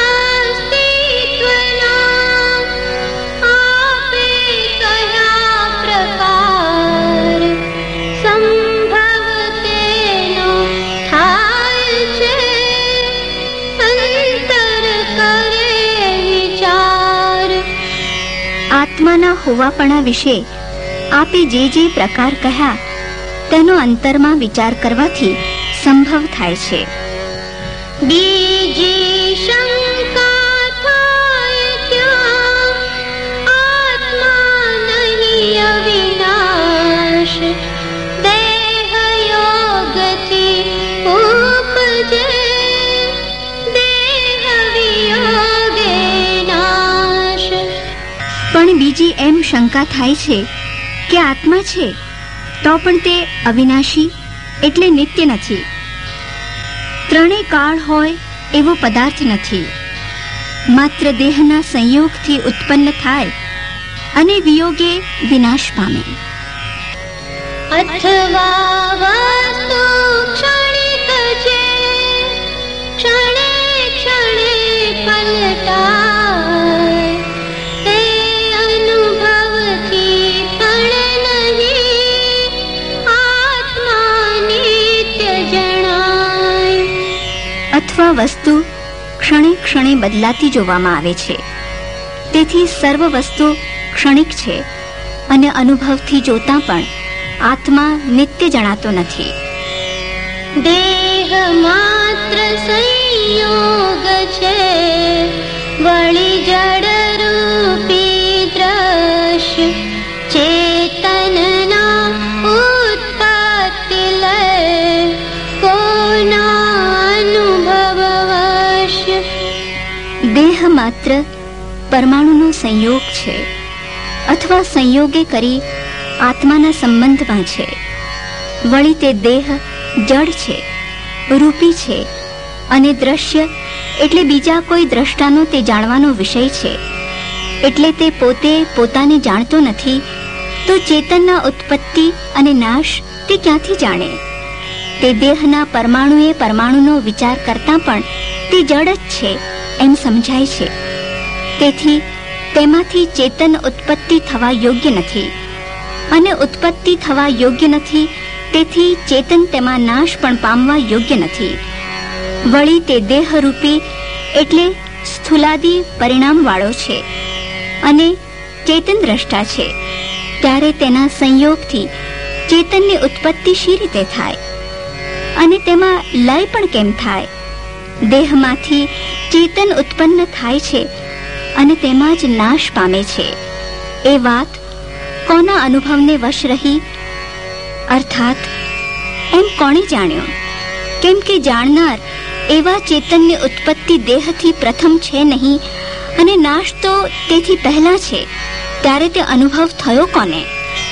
અસ્તિત્વના આપે કયા પ્રકાર, સંભવ તેનો થાય છે, અંતર કરે વિચાર.
આત્માના હોવાપણા વિશે આપે જે જે પ્રકાર કહ્યા તેનો અંતરમાં વિચાર કરવાથી સંભવ થાય છે.
બીજી શંકા થાય ત્યાં, આત્મા નહીં અવિનાશ, દેહ યોગથી ઉપજે, દેહ વિયોગે નાશ.
પણ બીજી એમ શંકા થાય છે કે આત્મા છે તો પણ તે અવિનાશી એટલે નિત્ય નથી. ત્રણેય કાળ હોય એવો પદાર્થ નથી, માત્ર દેહના સંયોગથી ઉત્પન્ન થાય અને વિયોગે વિનાશ પામે.
અથવા વસ્તુ ક્ષણિક છે, ક્ષણે ક્ષણે પલટાય, તે અનુભવથી પણ નહીં, આત્મા નિત્ય જણાય.
અથવા વસ્તુ ક્ષણે ક્ષણે બદલાતી જોવામાં આવે છે, તેથી સર્વ વસ્તુ ક્ષણિક છે અને અનુભવથી જોતા પણ આત્મા નિત્ય જણાતો નથી.
દેહ માત્ર સંયોગ છે, વળી જડ
માત્ર પરમાણુનો સંયોગ છે અથવા સંયોગે કરી આત્માના સંબંધમાં છે. વળી તે દેહ જડ છે, રૂપી છે અને દ્રશ્ય એટલે બીજા કોઈ દ્રષ્ટાનો તે જાણવાનો વિષય છે. એટલે તે પોતે પોતાને જાણતો નથી, તો ચેતનના ઉત્પત્તિ અને નાશ તે ક્યાંથી જાણે? તે દેહના પરમાણુએ પરમાણુનો વિચાર કરતા પણ તે જડ જ છે એમ સમજાય છે. તેથી તેમાંથી ચેતન ઉત્પત્તિ થવા યોગ્ય નથી અને ઉત્પત્તિ થવા યોગ્ય નથી, તેથી ચેતન તેમાં નાશ પણ પામવા યોગ્ય નથી. વળી તે દેહરૂપી એટલે સ્થૂલાદિ પરિણામવાળો છે અને ચેતન દ્રષ્ટા છે, ત્યારે તેના સંયોગથી ચેતનની ઉત્પત્તિ શી રીતે થાય અને તેમાં લય પણ કેમ થાય? દેહમાંથી ચેતન ઉત્પન્ન થાય છે અને તેમાં જ નાશ પામે છે. એ વાત કોના અનુભવને વશ રહી? અર્થાત એમ કોણે જાણ્યું? કેમ કે જાણનાર એવા ચેતનની ઉત્પત્તિ દેહથી પ્રથમ છે નહીં અને નાશ તો તેથી પહેલા છે, ત્યારે તે અનુભવ થયો કોને?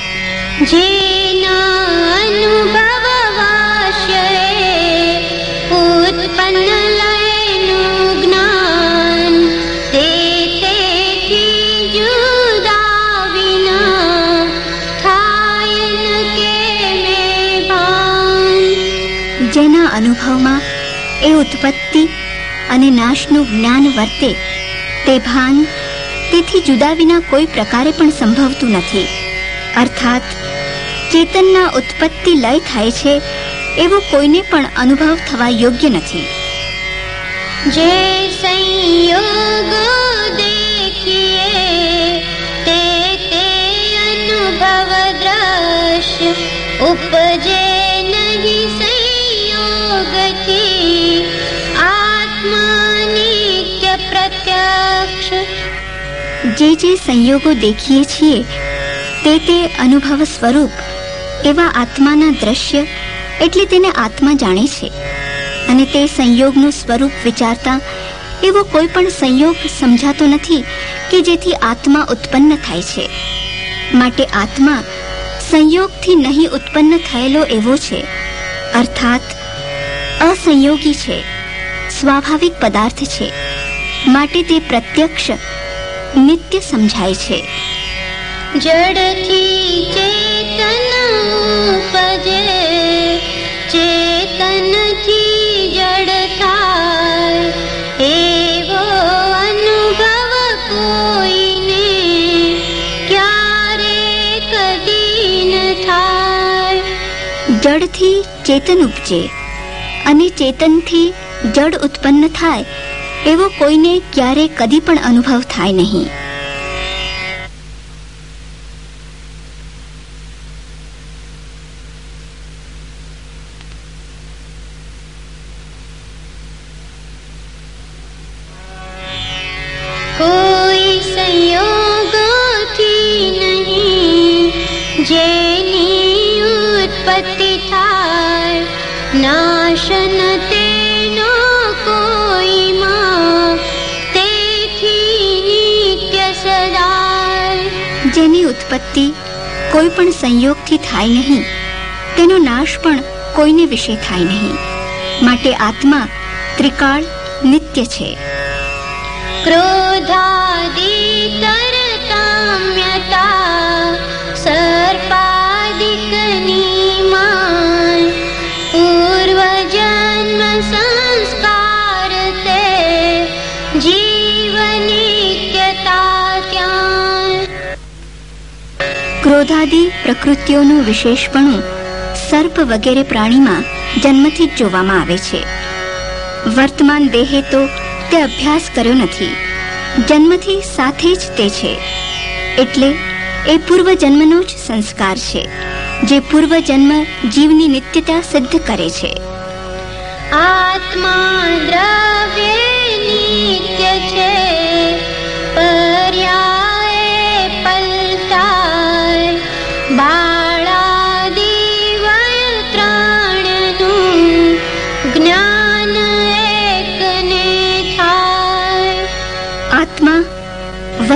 જેના અનુભવ વાશ્યે ઉત્પન્ન લયનું જ્ઞાન, તે તેથી જુદા વિના થાય ન કેમે ભાન.
જેના અનુભવમાં એ ઉત્પત્તિ અને નાશનું જ્ઞાન વર્તે તે ભાન તેથી જુદા વિના કોઈ પ્રકારે પણ સંભવતું નથી. અર્થાત ચેતનના ઉત્પત્તિ લય થાય છે એવો કોઈને પણ અનુભવ થવા યોગ્ય નથી.
જે સંયોગ દેખીએ તે અનુભવ દ્રશ્ય, ઉપજે નહીં સંયોગથી આત્મા નિત્ય પ્રત્યક્ષ.
જે સંયોગો દેખીએ છીએ તે અનુભવ સ્વરૂપ એવા આત્માના દ્રશ્ય એટલે તેને આત્મા જાણે છે, અને તે સંયોગનું સ્વરૂપ વિચારતા એવો કોઈ પણ સંયોગ સમજાતો નથી કે જેથી આત્મા ઉત્પન્ન થાય છે. માટે આત્મા સંયોગથી નહીં ઉત્પન્ન થયેલો એવો છે, અર્થાત અસંયોગી છે, સ્વાભાવિક પદાર્થ છે. માટે તે પ્રત્યક્ષ નિત્ય સમજાય છે.
જડથી ચેતન ઉપજે, ચેતનથી જડ થાય, એવો અનુભવ કોઈને ક્યારે કદી ન થાય.
જડથી ચેતન ઉપજે અને ચેતનથી જડ ઉત્પન્ન થાય એવો કોઈને ક્યારે કદી પણ અનુભવ થાય નહીં.
કોઈ સંયોગોથી નહીં જેની ઉત્પત્તિ થાય, નાશન તેનો કોઈમાં તેથી નિત્ય સદાય.
જેની ઉત્પત્તિ કોઈ પણ સંયોગથી થાય નહીં, તેનો નાશ પણ કોઈને વિશે થાય નહીં. માટે આત્મા ત્રિકાળ નિત્ય છે.
ક્રોધાદિ તરતામ્યતા સર્પાદિક નિમાન, પૂર્વજન્મ સંસ્કાર તે જીવ નિત્યતા ત્યાં.
ક્રોધાદિ પ્રકૃતિઓનું વિશેષપણું સર્પ વગેરે પ્રાણીમાં જન્મથી જ જોવામાં આવે છે. વર્તમાન દેહે તો તે અભ્યાસ કર્યો નથી, જન્મથી સાથે જ તે છે. એટલે એ પૂર્વજન્મનો જ સંસ્કાર છે, જે પૂર્વજન્મ જીવની નિત્યતા સિદ્ધ કરે છે.
આત્મા દ્રવ્ય નિત્ય છે, પર્યાય પલટાય, બાળાદિ વય ત્રણનું જ્ઞાન એકને થાય.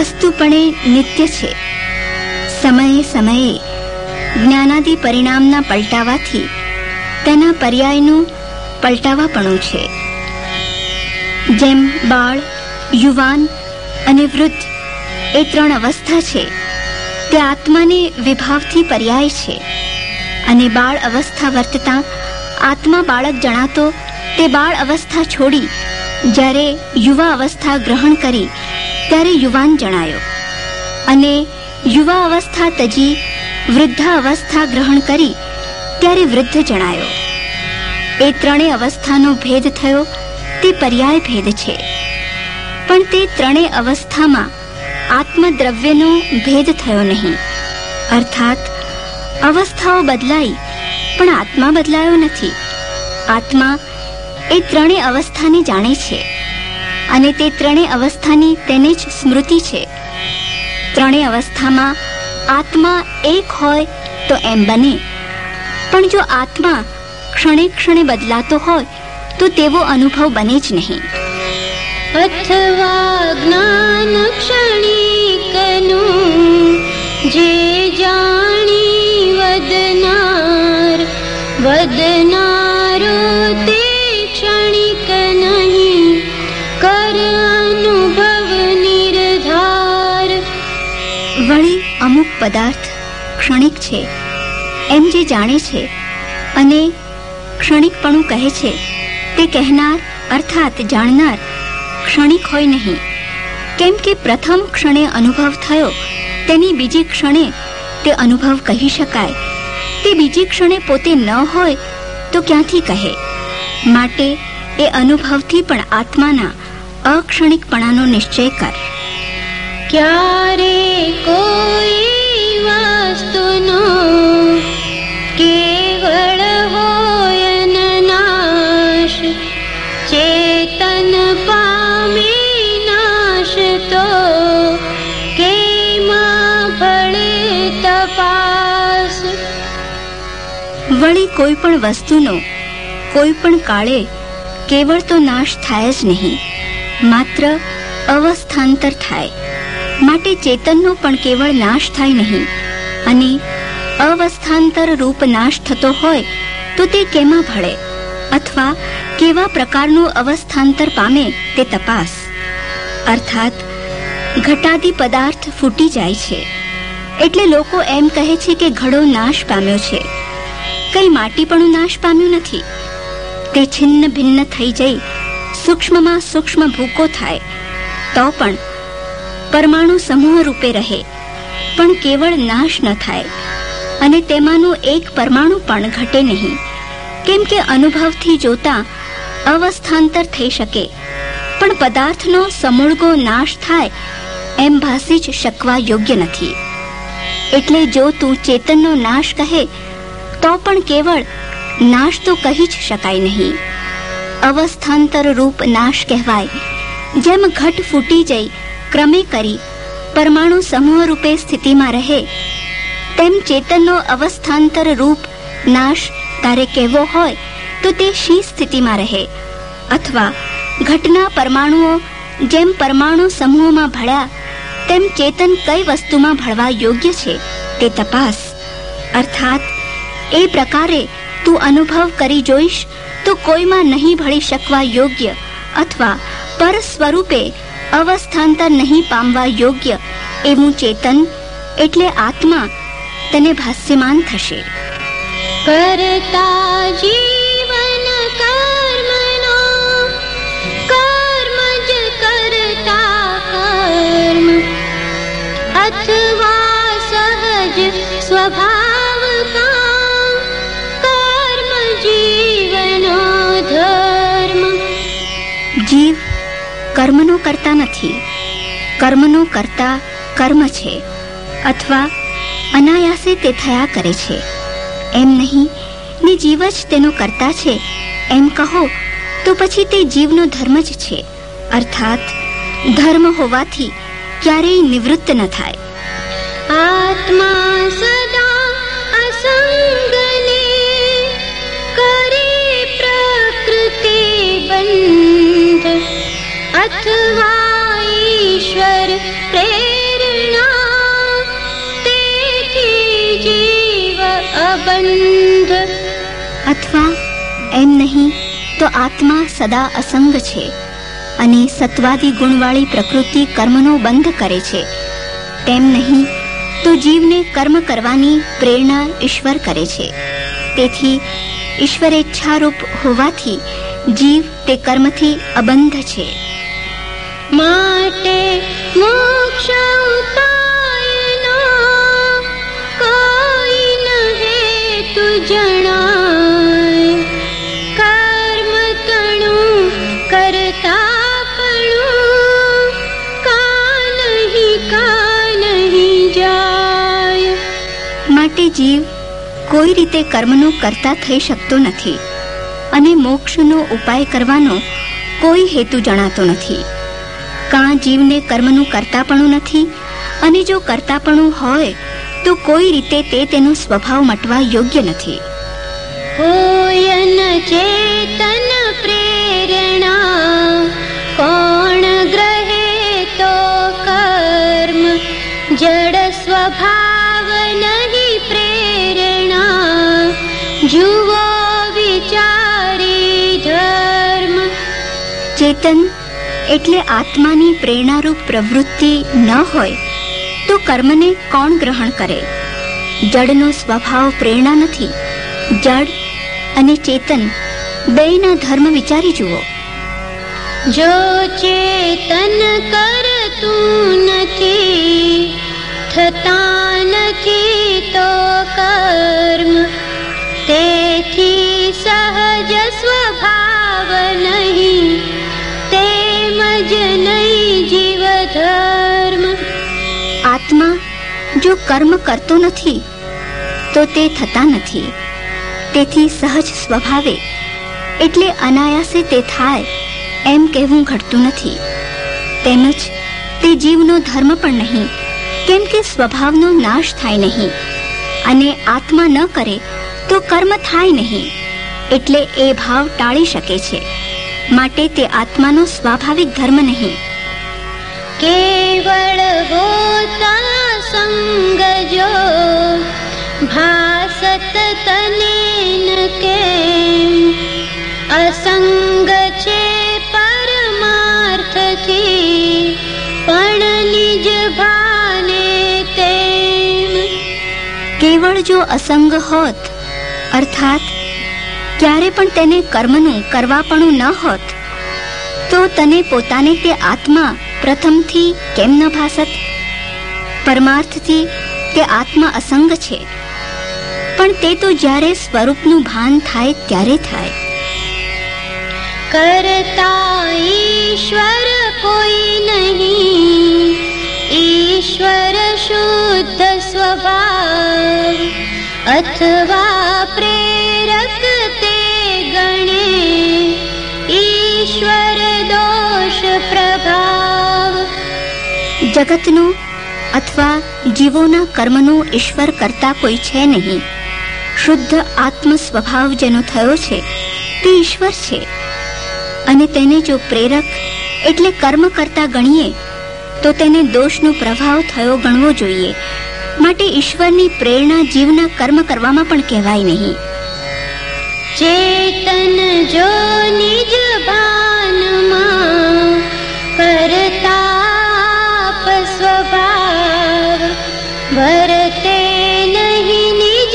વસ્તુપણે નિત્ય છે. સમયે સમયે જ્ઞાનાદિ પરિણામના પલટાવાથી તેના પર્યાયનું પલટાવાપણું છે. જેમ બાળ, યુવાન અને વૃદ્ધ એ 3 અવસ્થા છે, તે આત્માને વિભાવથી પર્યાય છે. અને બાળ અવસ્થા વર્તતા આત્મા બાળક જણાતો તે બાળ અવસ્થા છોડી જ્યારે યુવા અવસ્થા ગ્રહણ કરી ત્યારે યુવાન જણાયો, અને યુવા અવસ્થા તજી વૃદ્ધા અવસ્થા ગ્રહણ કરી ત્યારે વૃદ્ધ જણાયો. એ 3 અવસ્થાનો ભેદ થયો તે પર્યાય ભેદ છે. પણ તે 3 અવસ્થામાં આત્મદ્રવ્યનો ભેદ થયો નહીં. અર્થાત અવસ્થાઓ બદલાઈ પણ આત્મા બદલાયો નથી. આત્મા એ 3 અવસ્થાને જાણે છે, અને તે 3 અવસ્થાની તેને જ સ્મૃતિ છે. 3 અવસ્થામાં આત્મા એક હોય તો એમ બને, પણ જો આત્મા ક્ષણે ક્ષણે બદલાતો હોય તો તેવો અનુભવ બને જ નહીં.
અથવા જ્ઞાન ક્ષણિકનું જે જાણી વદનારો તે ક્ષણિક નહીં, કર અનુભવ નિર્ધાર.
વળી અમુક પદાર્થ ક્ષણિક છે એમ જે જાણે છે અને ક્ષણિકપણું કહે છે, તે કહેનાર અર્થાત જાણનાર ક્ષણિક હોય નહીં. કેમ કે પ્રથમ ક્ષણે અનુભવ થયો તેની બીજી ક્ષણે તે અનુભવ કહી શકાય, તે બીજી ક્ષણે પોતે ન હોય તો ક્યાંથી કહે? માટે એ અનુભવથી પણ આત્માના અક્ષણિકપણાનો નિશ્ચય કર.
ક્યારે કોઈ વસ્તુનો કેવળ હોય નાશ, ચેતન પામી નાશ તો કેમાં ભળે તપાસ.
વળી કોઈ પણ વસ્તુનો કોઈ પણ કાળે કેવળ તો નાશ થાય જ નહીં, માત્ર અવસ્થાંતર થાય. માટે ચેતનનો પણ કેવળ નાશ થાય નહીં, અને અવસ્થાંતર રૂપ નાશ થતો હોય તો તે કેમાં ભળે અથવા કેવા પ્રકારનું અવસ્થાંતર પામે તે તપાસ. અર્થાત ઘટાદી પદાર્થ ફૂટી જાય છે એટલે લોકો એમ કહે છે કે ઘડો નાશ પામ્યો છે. કઈ માટીપણું નાશ પામ્યું નથી. તે છિન્ન ભિન્ન થઈ જઈ સૂક્ષ્મમાં સૂક્ષ્મ ભૂકો થાય તો પણ પરમાણુ સમૂહ રૂપે રહે, પણ કેવળ નાશ ન થાય, અને તેમાંનું એક પરમાણુ પણ ઘટે નહીં. કેમ કે અનુભવથી જોતા અવસ્થાંતર થઈ શકે, પણ પદાર્થનો સમૂળગો નાશ થાય એમ ભાસી જ શકવા યોગ્ય નથી. એટલે જો તું ચેતનનો નાશ કહે તો પણ કેવળ નાશ તો કહી જ શકાય નહીં, અવસ્થાંતર રૂપ નાશ કહેવાય. જેમ ઘટ ફૂટી જઈ ક્રમે કરી પરમાણુ સમૂહ રૂપે સ્થિતિમાં રહે, તેમ ચેતનનો અવસ્થાંતર રૂપ નાશ તારે કહેવો હોય તો તે શી સ્થિતિમાં રહે? અથવા ઘટના પરમાણુઓ જેમ પરમાણુ સમૂહમાં ભળ્યા તેમ ચેતન કઈ વસ્તુમાં ભળવા યોગ્ય છે તે તપાસ. અર્થાત એ પ્રકારે તું અનુભવ કરી જોઈશ તો કોઈમાં નહીં ભળી શકવા યોગ્ય અથવા પર સ્વરૂપે અવસ્થાંતર નહીં પામવા યોગ્ય એવું ચેતન એટલે આત્મા તને ભાસ્યમાન થશે.
કરતા જીવન કર્મનો કર્મ જ કરતા કર્મ, અથવા સહજ સ્વભાવ કામ કર્મ જીવનો ધર્મ.
જીવ કર્મનો કરતા નથી, કર્મનો કરતા કર્મ છે, અથવા અનાયાસે તે થયા કરે છે એમ નહીં ને જીવ જ તેનો કરતા છે એમ કહો તો પછી તે જીવનો ધર્મ જ છે. અર્થાત ધર્મ હોવાથી ક્યારેય નિવૃત્ત ન થાય.
આત્મા સદા અસંગને કરે પ્રકૃતિ બંધ, અથવા ઈશ્વર પ્રેમ બંધ.
અથવા એમ નહીં તો આત્મા સદા અસંગ છે અને સત્વાદી ગુણવાળી પ્રકૃતિ કર્મનો બંધ કરે છે. તેમ નહીં તો જીવને કર્મ કરવાની પ્રેરણા ઈશ્વર કરે છે. તેથી ઈશ્વરેચ્છારૂપ હોવાથી જીવ તે કર્મથી અબંધ છે.
માટે મોક્ષ ઉપાયનો કોઈ ન હેતુ જણાય. કર્મ તણું કરતાપણું કા નહીં જાય.
માટે જીવ કોઈ રીતે કર્મનો કરતા થઈ શકતો નથી અને મોક્ષનો ઉપાય કરવાનો કોઈ હેતુ જણાતો નથી. કાં જીવને કર્મનું કરતાપણું નથી, અને જો કરતાપણું હોય તો કોઈ રીતે તે તેનો સ્વભાવ મટવા યોગ્ય નથી.
હોય ન ચેતન પ્રેરણા કોણ ગ્રહે તો કર્મ. જડ સ્વભાવ નહીં પ્રેરણા જુઓ વિચારી ધર્મ.
ચેતન એટલે આત્માની પ્રેરણારૂપ પ્રવૃત્તિ ન હોય તો કર્મને કોણ ગ્રહણ કરે? જડનો સ્વભાવ પ્રેરણા નથી. જડ અને ચેતન બેયના ધર્મ વિચારી જુઓ.
જો ચેતન કરતું નથી થતા નથી તો કર્મ. તેથી સહજ સ્વભાવ નહીં તેમજ નહીં જીવ ધર્મ.
આત્મા જો કર્મ કરતો નથી તો તે થતા નથી. તેથી સહજ સ્વભાવે એટલે અનાયાસે તે થાય એમ કહેવું ઘટતું નથી. તેમજ તે જીવનો ધર્મ પણ નહીં, કેમ કે સ્વભાવનો નાશ થાય નહીં, અને આત્મા ન કરે તો કર્મ થાય નહીં, એટલે એ ભાવ ટાળી શકે છે. માટે તે આત્માનો સ્વાભાવિક ધર્મ નહીં.
કેવળ હોતા સંગ જો ભાસત તને ન કેમ. અસંગ છે પરમાર્થથી પણ નિજ ભાને તેમ.
કેવળ જો અસંગ હોત, અર્થાત ક્યારે પણ તેને કર્મનું કરવાપણું ન હોત, તો તને પોતાને તે આત્મા પ્રથમથી કેમ ન ભાસત? પરમાર્થથી તે આત્મા અસંગ છે, પણ તે તો જ્યારે સ્વરૂપનું ભાન થાય ત્યારે થાય.
કરતા ઈશ્વર કોઈ નહીં, ઈશ્વર શુદ્ધ સ્વભાવ. અથવા પ્રેરક તે ગણે ઈશ્વર દોષ પ્રભાવ.
જગતનો અથવા જીવોના કર્મનો ઈશ્વર કરતા કોઈ છે નહીં. શુદ્ધ આત્મ સ્વભાવ જેનો થયો છે તે ઈશ્વર છે, અને તેને જો પ્રેરક એટલે કર્મ કરતા ગણીએ તો તેને દોષનો પ્રભાવ થયો ગણવો જોઈએ. માટે ઈશ્વરની પ્રેરણા જીવના કર્મ કરવામાં પણ કહેવાય નહીં.
ચેતન જો નિજ ભાનમાં કરતાપ સ્વભાવ વર્તે નહીં નિજ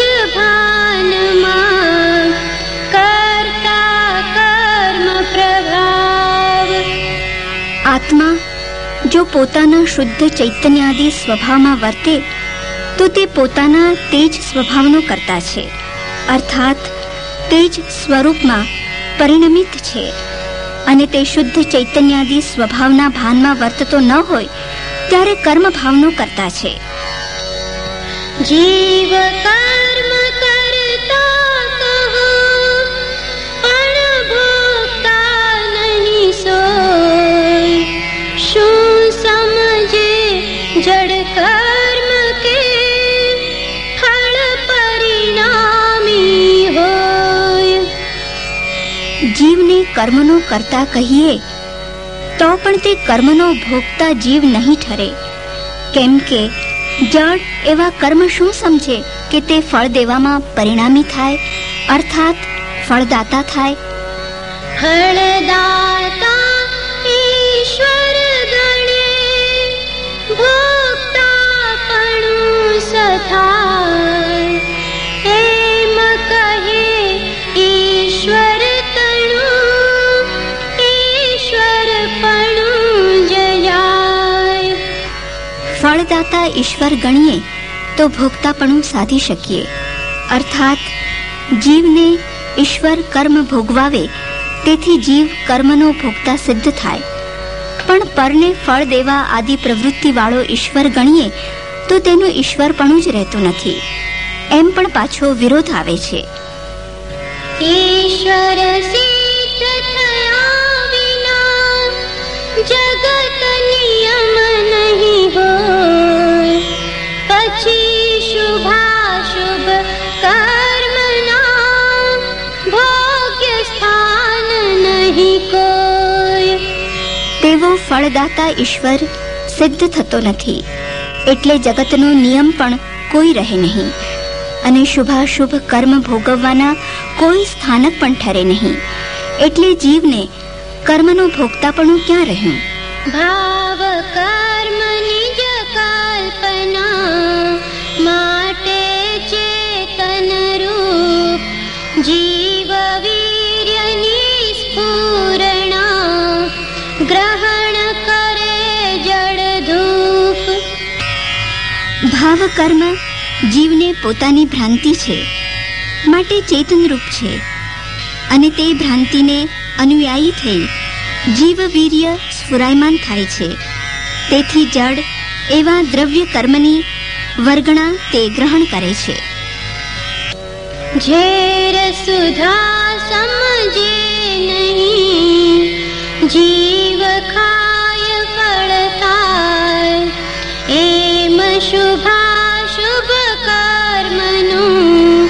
ભાનમાં કરતા કર્મ પ્રભાવ.
આત્મા જો પોતાના શુદ્ધ ચૈતન્યાદિ સ્વભાવમાં વર્તે તો તે પોતાના તેજ સ્વભાવનો કરતા છે, અર્થાત તેજ સ્વરૂપમાં પરિણમિત છે, અને તે શુદ્ધ ચૈતન્યાદિ સ્વભાવના ભાનમાં વર્તતો ન હોય ત્યારે કર્મ ભાવનો કરતા છે.
જીવ કર્મ કરતા કહો પણ ભોગતા નહીં સોય. શું સમજે જડ કર્મ કે ફળ પરિણામી હોય.
જીવને કર્મનો કરતા કહીએ તો પણ તે કર્મનો ભોગતા જીવ નહીં ઠરે, કેમ કે જડ એવા કર્મ શું સમજે કે તે ફળ દેવામાં પરિણામી થાય, અર્થાત ફળદાતા થાય.
ફળદાતા ઈશ્વર ગણે ભોક્તાપણું સથાય, એમ કહે ઈશ્વર તણું ઈશ્વરપણું જયાય.
ફળદાતા ઈશ્વર ગણીએ તો ભોગતાપણું સાધી શકીએ, અર્થાત જીવને ઈશ્વર કર્મ ભોગવાવે તેથી જીવ કર્મનો ભોગતા સિદ્ધ થાય. પણ પરને ફળ દેવા આદિ પ્રવૃત્તિ વાળો ઈશ્વર ગણીએ તો તેનું ઈશ્વરપણું જ રહેતું નથી, એમ પણ પાછો વિરોધ આવે છે.
ઈશ્વર સિદ્ધ થયા વિના જગત નિયમ નહીં હોય, પછી શુભાશુભ કર્મના ભોગ્ય સ્થાન નહીં કોઈ.
તેવો ફળદાતા ઈશ્વર સિદ્ધ થતો નથી, એટલે જગતનો નિયમ પણ કોઈ રહે નહીં, અને શુભાશુભ કર્મ ભોગવવાના કોઈ સ્થાનક પણ ઠરે નહીં, એટલે જીવને કર્મનો ભોગતાપણું ક્યાં રહ્યું?
ભાવ કર્મ નિજ કલ્પના માટે ચેતન રૂપ, જીવ વીર્યની સ્ફુરણા ગ્રહણ કરે જળ ધૂપ.
ભાવ કર્મ જીવને પોતાની ભ્રાંતિ છે માટે ચેતનરૂપ છે, અને તે ભ્રાંતિને અનુયાયી થઈ જીવ વીર્ય સ્ફુરાયમાન થાય છે. તેથી જડ એવા દ્રવ્ય કર્મની વર્ગણા તે ગ્રહણ કરે છે.
ઝેર સુધા સમજે નહીં, જીવ ખાય ફળ થાય, એમ શુભાશુભ કર્મનું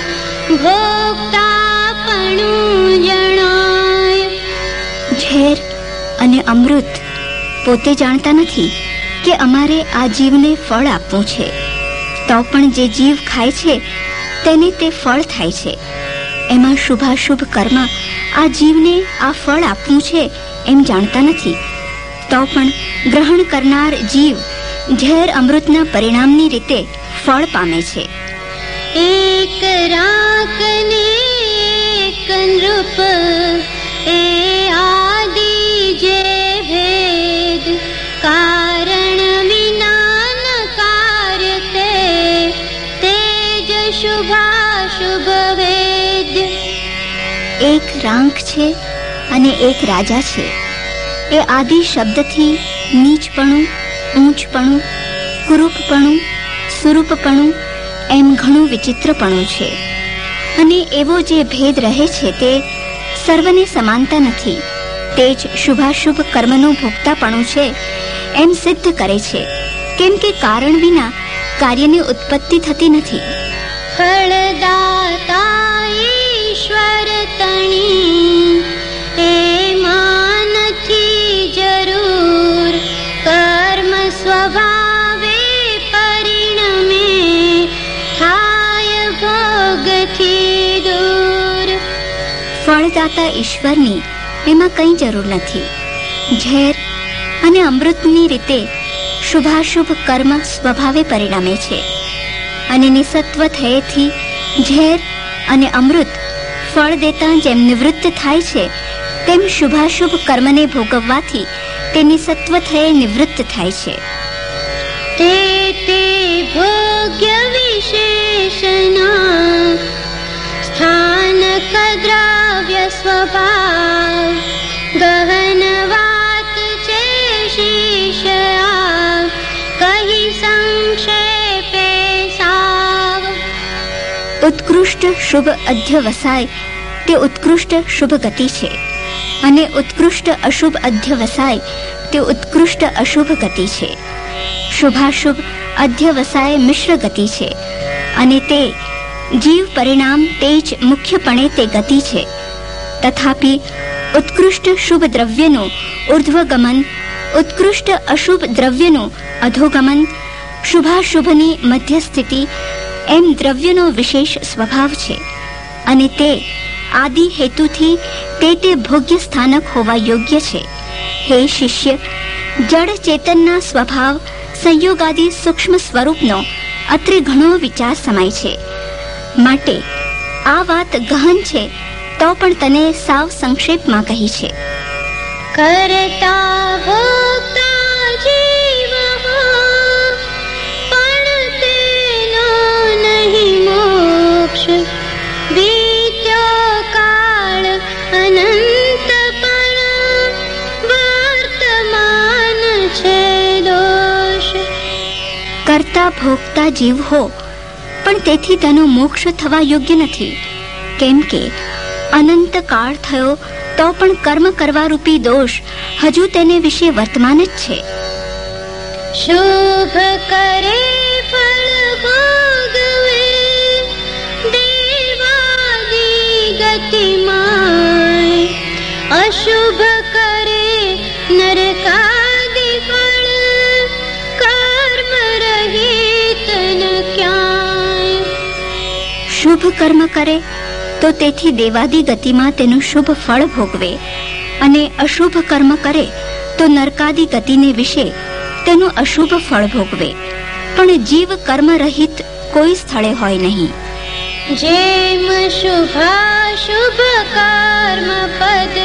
ભોગતાપણું જણાય.
ઝેર અને અમૃત પોતે જાણતા નથી કે અમારે આ જીવને ફળ આપવું છે, તો પણ જે જીવ ખાય છે તેને તે ફળ થાય છે. એમાં શુભાશુભ કર્મ આ જીવને આ ફળ આપવું છે એમ જાણતા નથી, તો પણ ગ્રહણ કરનાર જીવ ઝેર અમૃતના પરિણામની રીતે ફળ પામે છે.
એક રાક ને એક નૃપ એ આદિ જે ભેદ, કારણ વિના ન કાર્ય તેજ શુભાશુભ વેદ.
એક રાંક છે અને એક રાજા છે. એ આદિ શબ્દથી નીચપણું, ઊંચપણું, કુરૂપપણું, સુરૂપપણું એમ ઘણું વિચિત્રપણું છે, અને એવો જે ભેદ રહે છે તે સર્વને સમાનતા નથી, તે જ શુભાશુભ કર્મનું ભોગતાપણું છે એમ સિદ્ધ કરે છે, કેમ કે કારણ વિના કાર્યની ઉત્પત્તિ થતી નથી.
ફળદાતા ઈશ્વર તણી એમાં નથી જરૂર, કર્મ સ્વભાવે પરિણમે થાય ભોગથી દૂર.
ફળદાતા ઈશ્વરની એમાં કંઈ જરૂર નથી. ઝેર અને અમૃતની રીતે શુભાશુભ કર્મ સ્વભાવે પરિણમે છે, અને નિસત્વ થયેથી ઝેર અને અમૃત ફળ દેતા જેમ નિવૃત્ત થાય છે, તેમ શુભાશુભ કર્મને ભોગવવાથી તે નિસત્વ થયે નિવૃત્ત થાય છે.
તે ભોગ્ય વિશેષના સ્થાનક દ્રવ્ય સ્વભાવ, ગહન વાત છે શિષ્યા કહી સંક્ષેપે સાવ.
ઉત્કૃષ્ટ શુભ અધ્યવસાય તે ઉત્કૃષ્ટ શુભ ગતિ છે, અને ઉત્કૃષ્ટ અશુભ અધ્યવસાય તે ઉત્કૃષ્ટ અશુભ ગતિ છે. શુભાશુભ અધ્યવસાય મિશ્ર ગતિ છે, અને તે જીવ પરિણામ તે જ મુખ્યપણે તે ગતિ છે. તથાપિ ઉત્કૃષ્ટ શુભ દ્રવ્યનું ઉર્ધ્વગમન, ઉત્કૃષ્ટ અશુભ દ્રવ્યનું અધોગમન, શુભાશુભની મધ્યસ્થિતિ એમ દ્રવ્યનો વિશેષ સ્વભાવ છે અને તે આદિ હેતુથી તે ભોગ્ય સ્થાનક હોવા યોગ્ય છે. હે શિષ્ય, જડ ચેતનના સ્વભાવ સંયોગાદિ સૂક્ષ્મ સ્વરૂપનો અત્રે ઘણો વિચાર સમાય છે. માટે આ વાત ગહન છે તો પણ તને સાવ સંક્ષેપમાં કહી છે.
કરતા ભોક્તા જીવ પણ તેનો નહીં મોક્ષ. બીત્યો કાળ અનંત પણ વર્તમાન છે દોષ.
કરતા ભોગતા જીવ હો, પણ તેથી તેનો મોક્ષ થવા યોગ્ય નથી. કેમ કે અનંત કાળ થયો તો પણ કર્મ કરવા રૂપી દોષ હજુ તેને વિશે વર્તમાન જ છે.
શુભ કરે ફળ ભોગવે દેવાદી ગતિમાં, અશુભ કરે નરકાદિ ફળ કર્મ રહિત ન ક્યાંય.
શુભ કર્મ કરે તો તેથી દેવાદી ગતિમાં તેનું શુભ ફળ ભોગવે, અને અશુભ કર્મ કરે તો નરકાદી ગતિને વિશે તેનું અશુભ ફળ ભોગવે. પણ જીવ કર્મ રહિત કોઈ સ્થળે હોય નહીં.
જેમ શુભાશુભ કર્મ પદ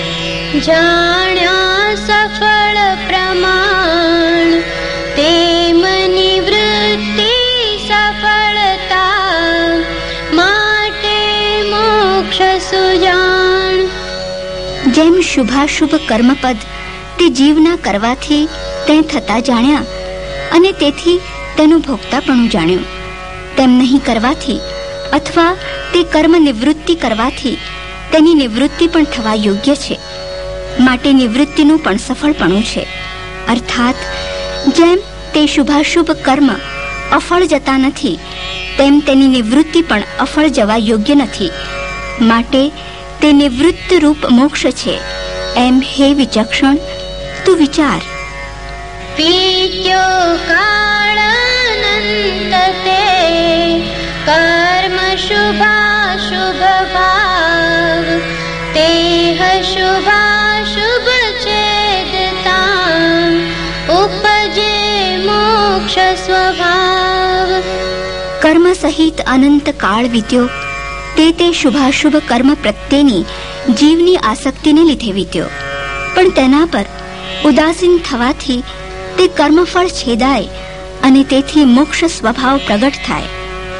જાણ્યા સફળ પ્રમાણ, તેમ નિવૃત્તિ સફળતા માટે મોક્ષ સુજાણ.
જેમ શુભાશુભ કર્મપદ તે જીવના કરવાથી તે થતા જાણ્યા અને તેથી તેનું ભોગતાપણું જાણ્યું, તેમ નહીં કરવાથી અથવા તે કર્મ નિવૃત્તિ કરવાથી તેની નિવૃત્તિ પણ થવા યોગ્ય છે. માટે નિવૃત્તિનું પણ સફળપણું છે. અર્થાત જેમ તે શુભાશુભ કર્મ અફળ જતા નથી, તેમ તેની નિવૃત્તિ પણ અફળ જવા યોગ્ય નથી. માટે તે નિવૃત્ત રૂપ મોક્ષ છે. એમ હે વિચક્ષણ, તું વિચાર.
પીત્યો કાળ અનંત તે કર્મ શુભાશુભ ભાવ, તેહ શુભાશુભ છેદતા ઉપજે મોક્ષ સ્વભાવ.
કર્મ સહિત અનંત કાળ વીત્યો તે શુભાશુભ કર્મ પ્રત્યેની જીવની આસક્તિને લીધે વીત્યો. પણ તેના પર ઉદાસીન થવાથી તે કર્મફળ છેદાય અને તેથી મોક્ષ સ્વભાવ પ્રગટ થાય.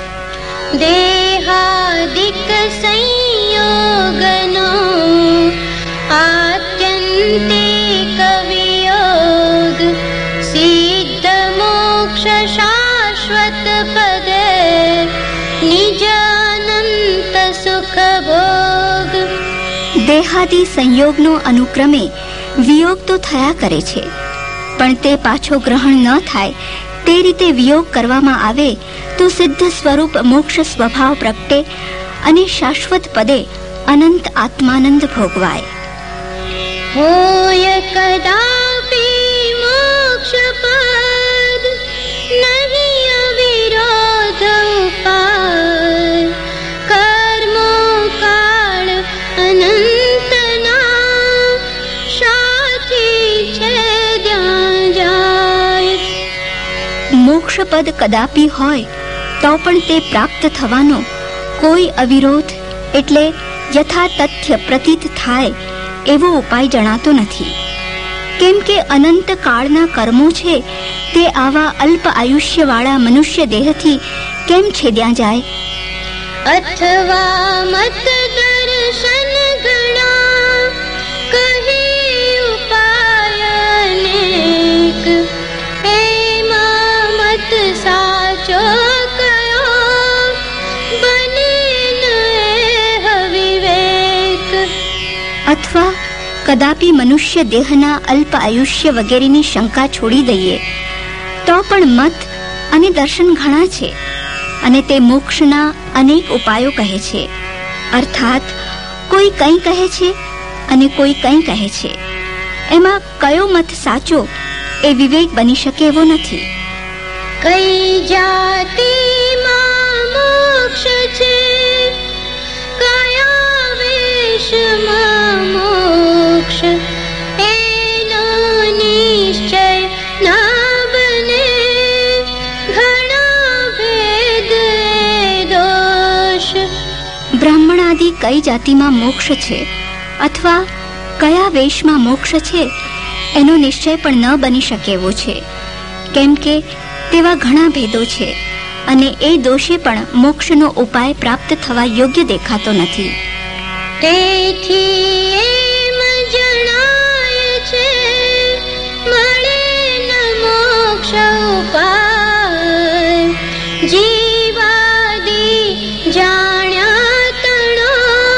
દેહાદિક સંયોગનો આત્યંતિક વિયોગ, સિદ્ધ મોક્ષ શાશ્વત પદે નિજ અનંત સુખ ભોગ.
દેહાદી સંયોગનો અનુક્રમે વિયોગ તો થયા કરે છે, પણ તે પાછો ગ્રહણ ન થાય તે રીતે વિયોગ કરવામાં આવે તો સિદ્ધ સ્વરૂપ મોક્ષ સ્વભાવ પ્રગટે અને શાશ્વત પદે અનંત આત્માનંદ ભોગવાય.
હોય કદાપી મોક્ષ પદ નહીં અવિરોધ ઉપાય, કર્મો કાળ અનંતના સાથી છે ત્યાં જાય.
મોક્ષ પદ કદાપી હોય તો પણ તે પ્રાપ્ત થવાનો કોઈ અવિરોધ એટલે યથા તથ્ય પ્રતીત થાય એવો ઉપાય જણાતો નથી. કેમ કે અનંત કાળના કર્મો છે તે આવા અલ્પ આયુષ્યવાળા મનુષ્ય દેહથી કેમ છેદ્યા જાય?
અથવા મત દર્શન ઘણા કહી ઉપાય અનેક, એમાં મત સાચો કયો બને વિવેક.
અથવા કદાપી મનુષ્ય દેહના અલ્પ આયુષ્ય વગેરેની શંકા છોડી દઈએ તો પણ મત અને દર્શન ઘણા છે અને તે મોક્ષના અનેક ઉપાયો કહે છે. અર્થાત કોઈ કંઈ કહે છે અને કોઈ કંઈ કહે છે. એમાં કયો મત સાચો એ વિવેક બની શકે એવો નથી.
કઈ જાતિમાં મોક્ષ છે, કયા વેશમાં મોક્ષ એનો નિશ્ચય ના બને, ઘણા ભેદ દોષ.
બ્રાહ્મણ આદિ કઈ જાતિમાં મોક્ષ છે અથવા કયા વેશમાં મોક્ષ છે એનો નિશ્ચય પણ ન બની શકે એવો છે, કેમ કે તેવા ઘણા ભેદો છે અને એ દોષે પણ મોક્ષનો ઉપાય પ્રાપ્ત થવા યોગ્ય દેખાતો નથી.
તેથી એમ જણાય છે, મળે ન મોક્ષ ઉપાય, જીવાદી જાણ્યા તણો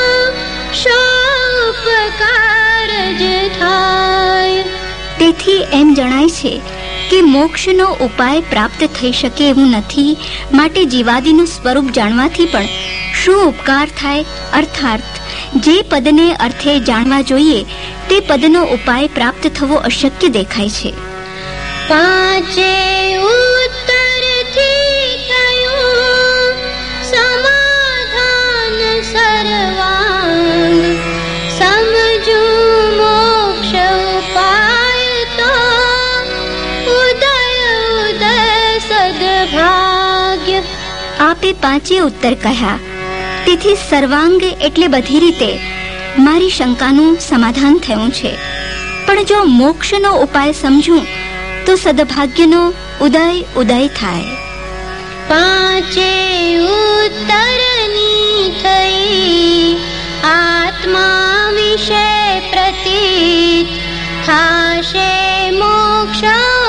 શોપકાર જ થાય.
તેથી એમ જણાય છે કે મોક્ષનો ઉપાય પ્રાપ્ત થઈ શકે એવું નથી, માટે જીવાદીનું સ્વરૂપ જાણવાથી પણ શું ઉપકાર થાય? અર્થાત જે પદને અર્થે જાણવા જોઈએ તે પદનો ઉપાય પ્રાપ્ત થવો અશક્ય દેખાય છે.
પાંચે ઉત્તરથી થયું સમાધાન સર્વાંગ, સમજુ મોક્ષ ઉપાય તો ઉદય ઉદય સદભાગ્ય.
આપે પાંચે ઉત્તર કહ્યા, તેથી સર્વાંગ એટલે બધી રીતે મારી શંકાનું સમાધાન થયું છે. પણ જો મોક્ષનો ઉપાય સમજું તો સદભાગ્યનો ઉદય ઉદય થાય.
પાંચે ઉત્તરની થઈ આત્મા વિશે પ્રતીત, થાશે મોક્ષ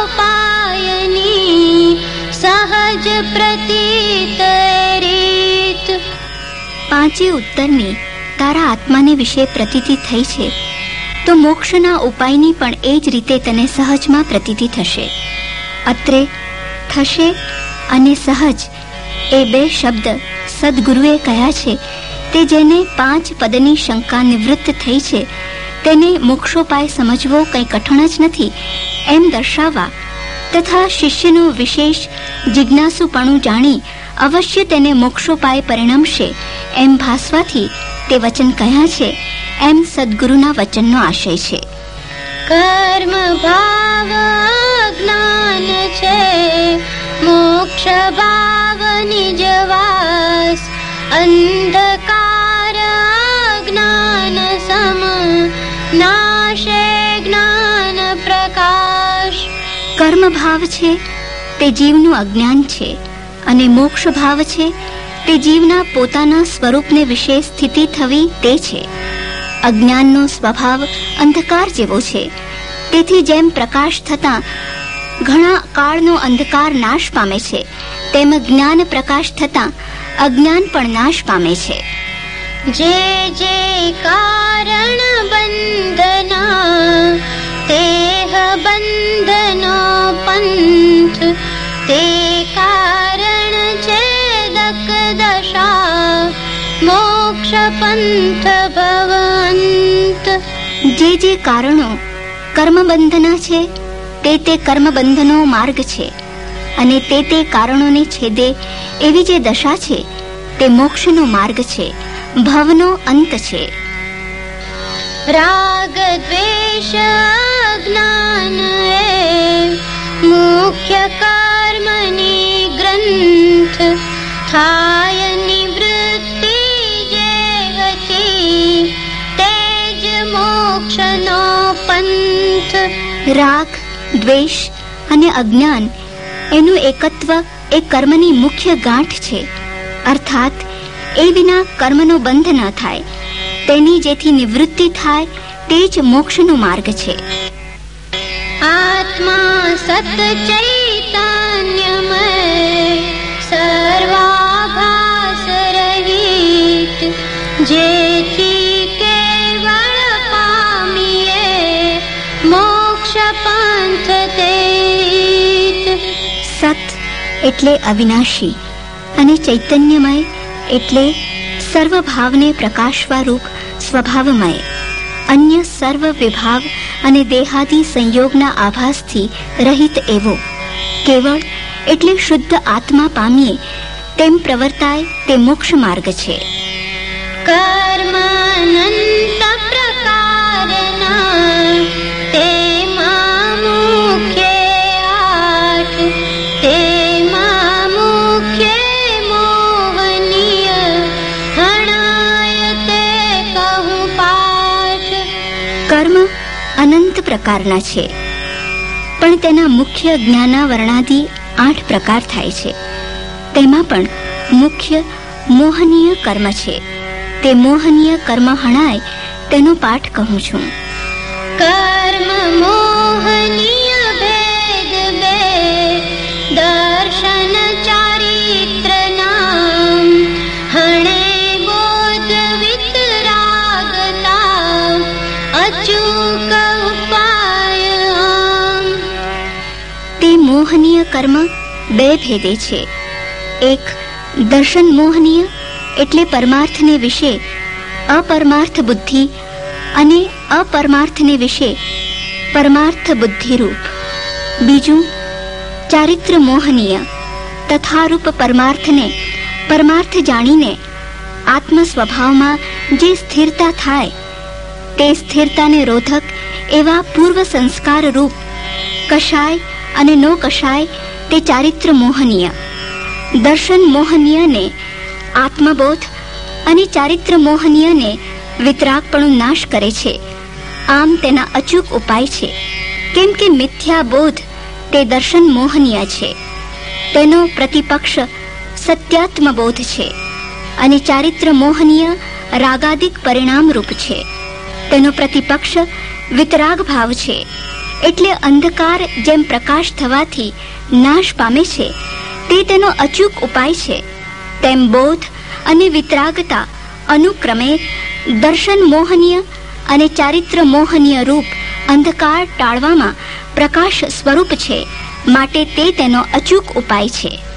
ઉપાયની સહજ પ્રતીત રીત.
પાંચે ઉત્તરની તારા આત્માને વિશે પ્રતીતિ થઈ છે તો મોક્ષના ઉપાયની પણ એ જ રીતે તને સહજમાં પ્રતીતિ થશે. અત્રે થશે અને સહજ એ બે શબ્દ સદગુરુએ કહ્યા છે તે જેને પાંચ પદની શંકા નિવૃત્ત થઈ છે તેને મોક્ષોપાય સમજવો કંઈ કઠણ જ નથી એમ દર્શાવવા તથા શિષ્યનું વિશેષ જિજ્ઞાસુપણું જાણી અવશ્ય તેને મોક્ષોપાય પરિણમશે એમ ભાસવાથી તે વચન કહ્યા છે એમ સદગુરુના વચનનો આશય છે.
કર્મ ભાવ જ્ઞાન છે, મોક્ષ ભાવ નિજવાસ, અંધકાર જ્ઞાન સમ નાશે જ્ઞાન પ્રકાશ.
કર્મ ભાવ છે તે જીવનું અજ્ઞાન છે અને મોક્ષ ભાવ છે તે જીવના પોતાના સ્વરૂપને વિશે સ્થિતિ થવી તે છે. અજ્ઞાનનો સ્વભાવ અંધકાર જેવો છે, તેથી જેમ પ્રકાશ થતાં ઘણા કાળનો અંધકાર નાશ પામે છે તેમ જ્ઞાન પ્રકાશ થતાં અજ્ઞાન પણ નાશ પામે છે.
જે જે કારણ બંધના તેહ બંધનો પંથ, તે કારણ છેદક દશા મોક્ષ પંથ ભવંત.
જે જે કારણો કર્મબંધના છે તે કર્મબંધનો માર્ગ છે અને તે કારણોને છેદે એવી જે દશા છે તે મોક્ષનો માર્ગ છે, ભવનો અંત છે.
રાગ દ્વેષ જ્ઞાન એ મુખ્ય કર્મની ગ્રંથ, થાય નિવૃત્તિ જે હતી તે જ મોક્ષનો પંથ.
રાગ, દ્વેષ અને અજ્ઞાન એનું એકત્વ એ કર્મની મુખ્ય ગાંઠ છે, અર્થાત એ વિના કર્મનો બંધ ન થાય, તેની જેથી નિવૃત્તિ થાય તે જ મોક્ષનો માર્ગ છે.
આત્મા સત ચૈતન્યમય સર્વાભાસ રહિત, જેથી કેવળ પામીએ મોક્ષ પંથ તેત.
સત એટલે અવિનાશી અને ચૈતન્યમય એટલે સર્વભાવને પ્રકાશવા રૂપ સ્વભાવમય, અન્ય સર્વ વિભાવ અને દેહાદી સંયોગના આભાસથી રહિત એવો. કેવળ એટલે શુદ્ધ આત્મા પામીએ તેમ પ્રવર્તાય તે મોક્ષ માર્ગ છે.
કર્મ અનંત પ્રકારના તેમાં મુખ્ય આઠ, તેમાં મુખ્ય મોહનીય હણાય તે કહું પાઠ.
કર્મ અનંત પ્રકારના છે, પણ તેના મુખ્ય જ્ઞાનાવરણાદિ 8 પ્રકાર થાય છે. તેમાં પણ મુખ્ય મોહનીય કર્મ છે. તે મોહનીય કર્મ હણાય તેનો પાઠ કહું છું.
કર્મ મોહનીય ભેદ બે, દર્શન ચારિત્ર નામ, હણે બોધ વિતરાગતા, અચૂક ઉપાય આમ.
તે મોહનીય કર્મ 2 ભેદે છે. એક દર્શન મોહનીય એટલે પરમાર્થને વિશે અપરમાર્થ બુદ્ધિ, અને અપરમાર્થને વિશે પરમાર્થ બુદ્ધિરૂપ. બીજું ચારિત્ર મોહનીય તથારૂપ પરમાર્થને પરમાર્થ જાણીને આત્મ સ્વભાવમાં જે સ્થિરતા થાય તે સ્થિરતાને રોધક એવા પૂર્વ સંસ્કાર રૂપ કશાય અને નો કશાય તે ચારિત્ર મોહનીય. દર્શન મોહનીયને આત્મબોધ અને ચારિત્ર મોહનીયને વિતરાગપણું નાશ કરે છે. આમ તેના અચૂક ઉપાય છે. કેમ કે મિથ્યા બોધ તે દર્શન મોહનીય છે, તેનો પ્રતિપક્ષ સત્યાત્મબોધ છે, અને ચારિત્ર મોહનીય રાગાદિક પરિણામ રૂપ છે. તેનો પ્રતિપક્ષ વિતરાગ ભાવ છે. એટલે અંધકાર જેમ પ્રકાશ થવાથી નાશ પામે છે, તે તેનો અચૂક ઉપાય છે. તેમ બોધ અને વિતરાગતા અનુક્રમે દર્શન મોહનીય અને ચારિત્ર મોહનીય રૂપ અંધકાર ટાળવામાં પ્રકાશ સ્વરૂપ છે. માટે તે તેનો અચૂક ઉપાય છે.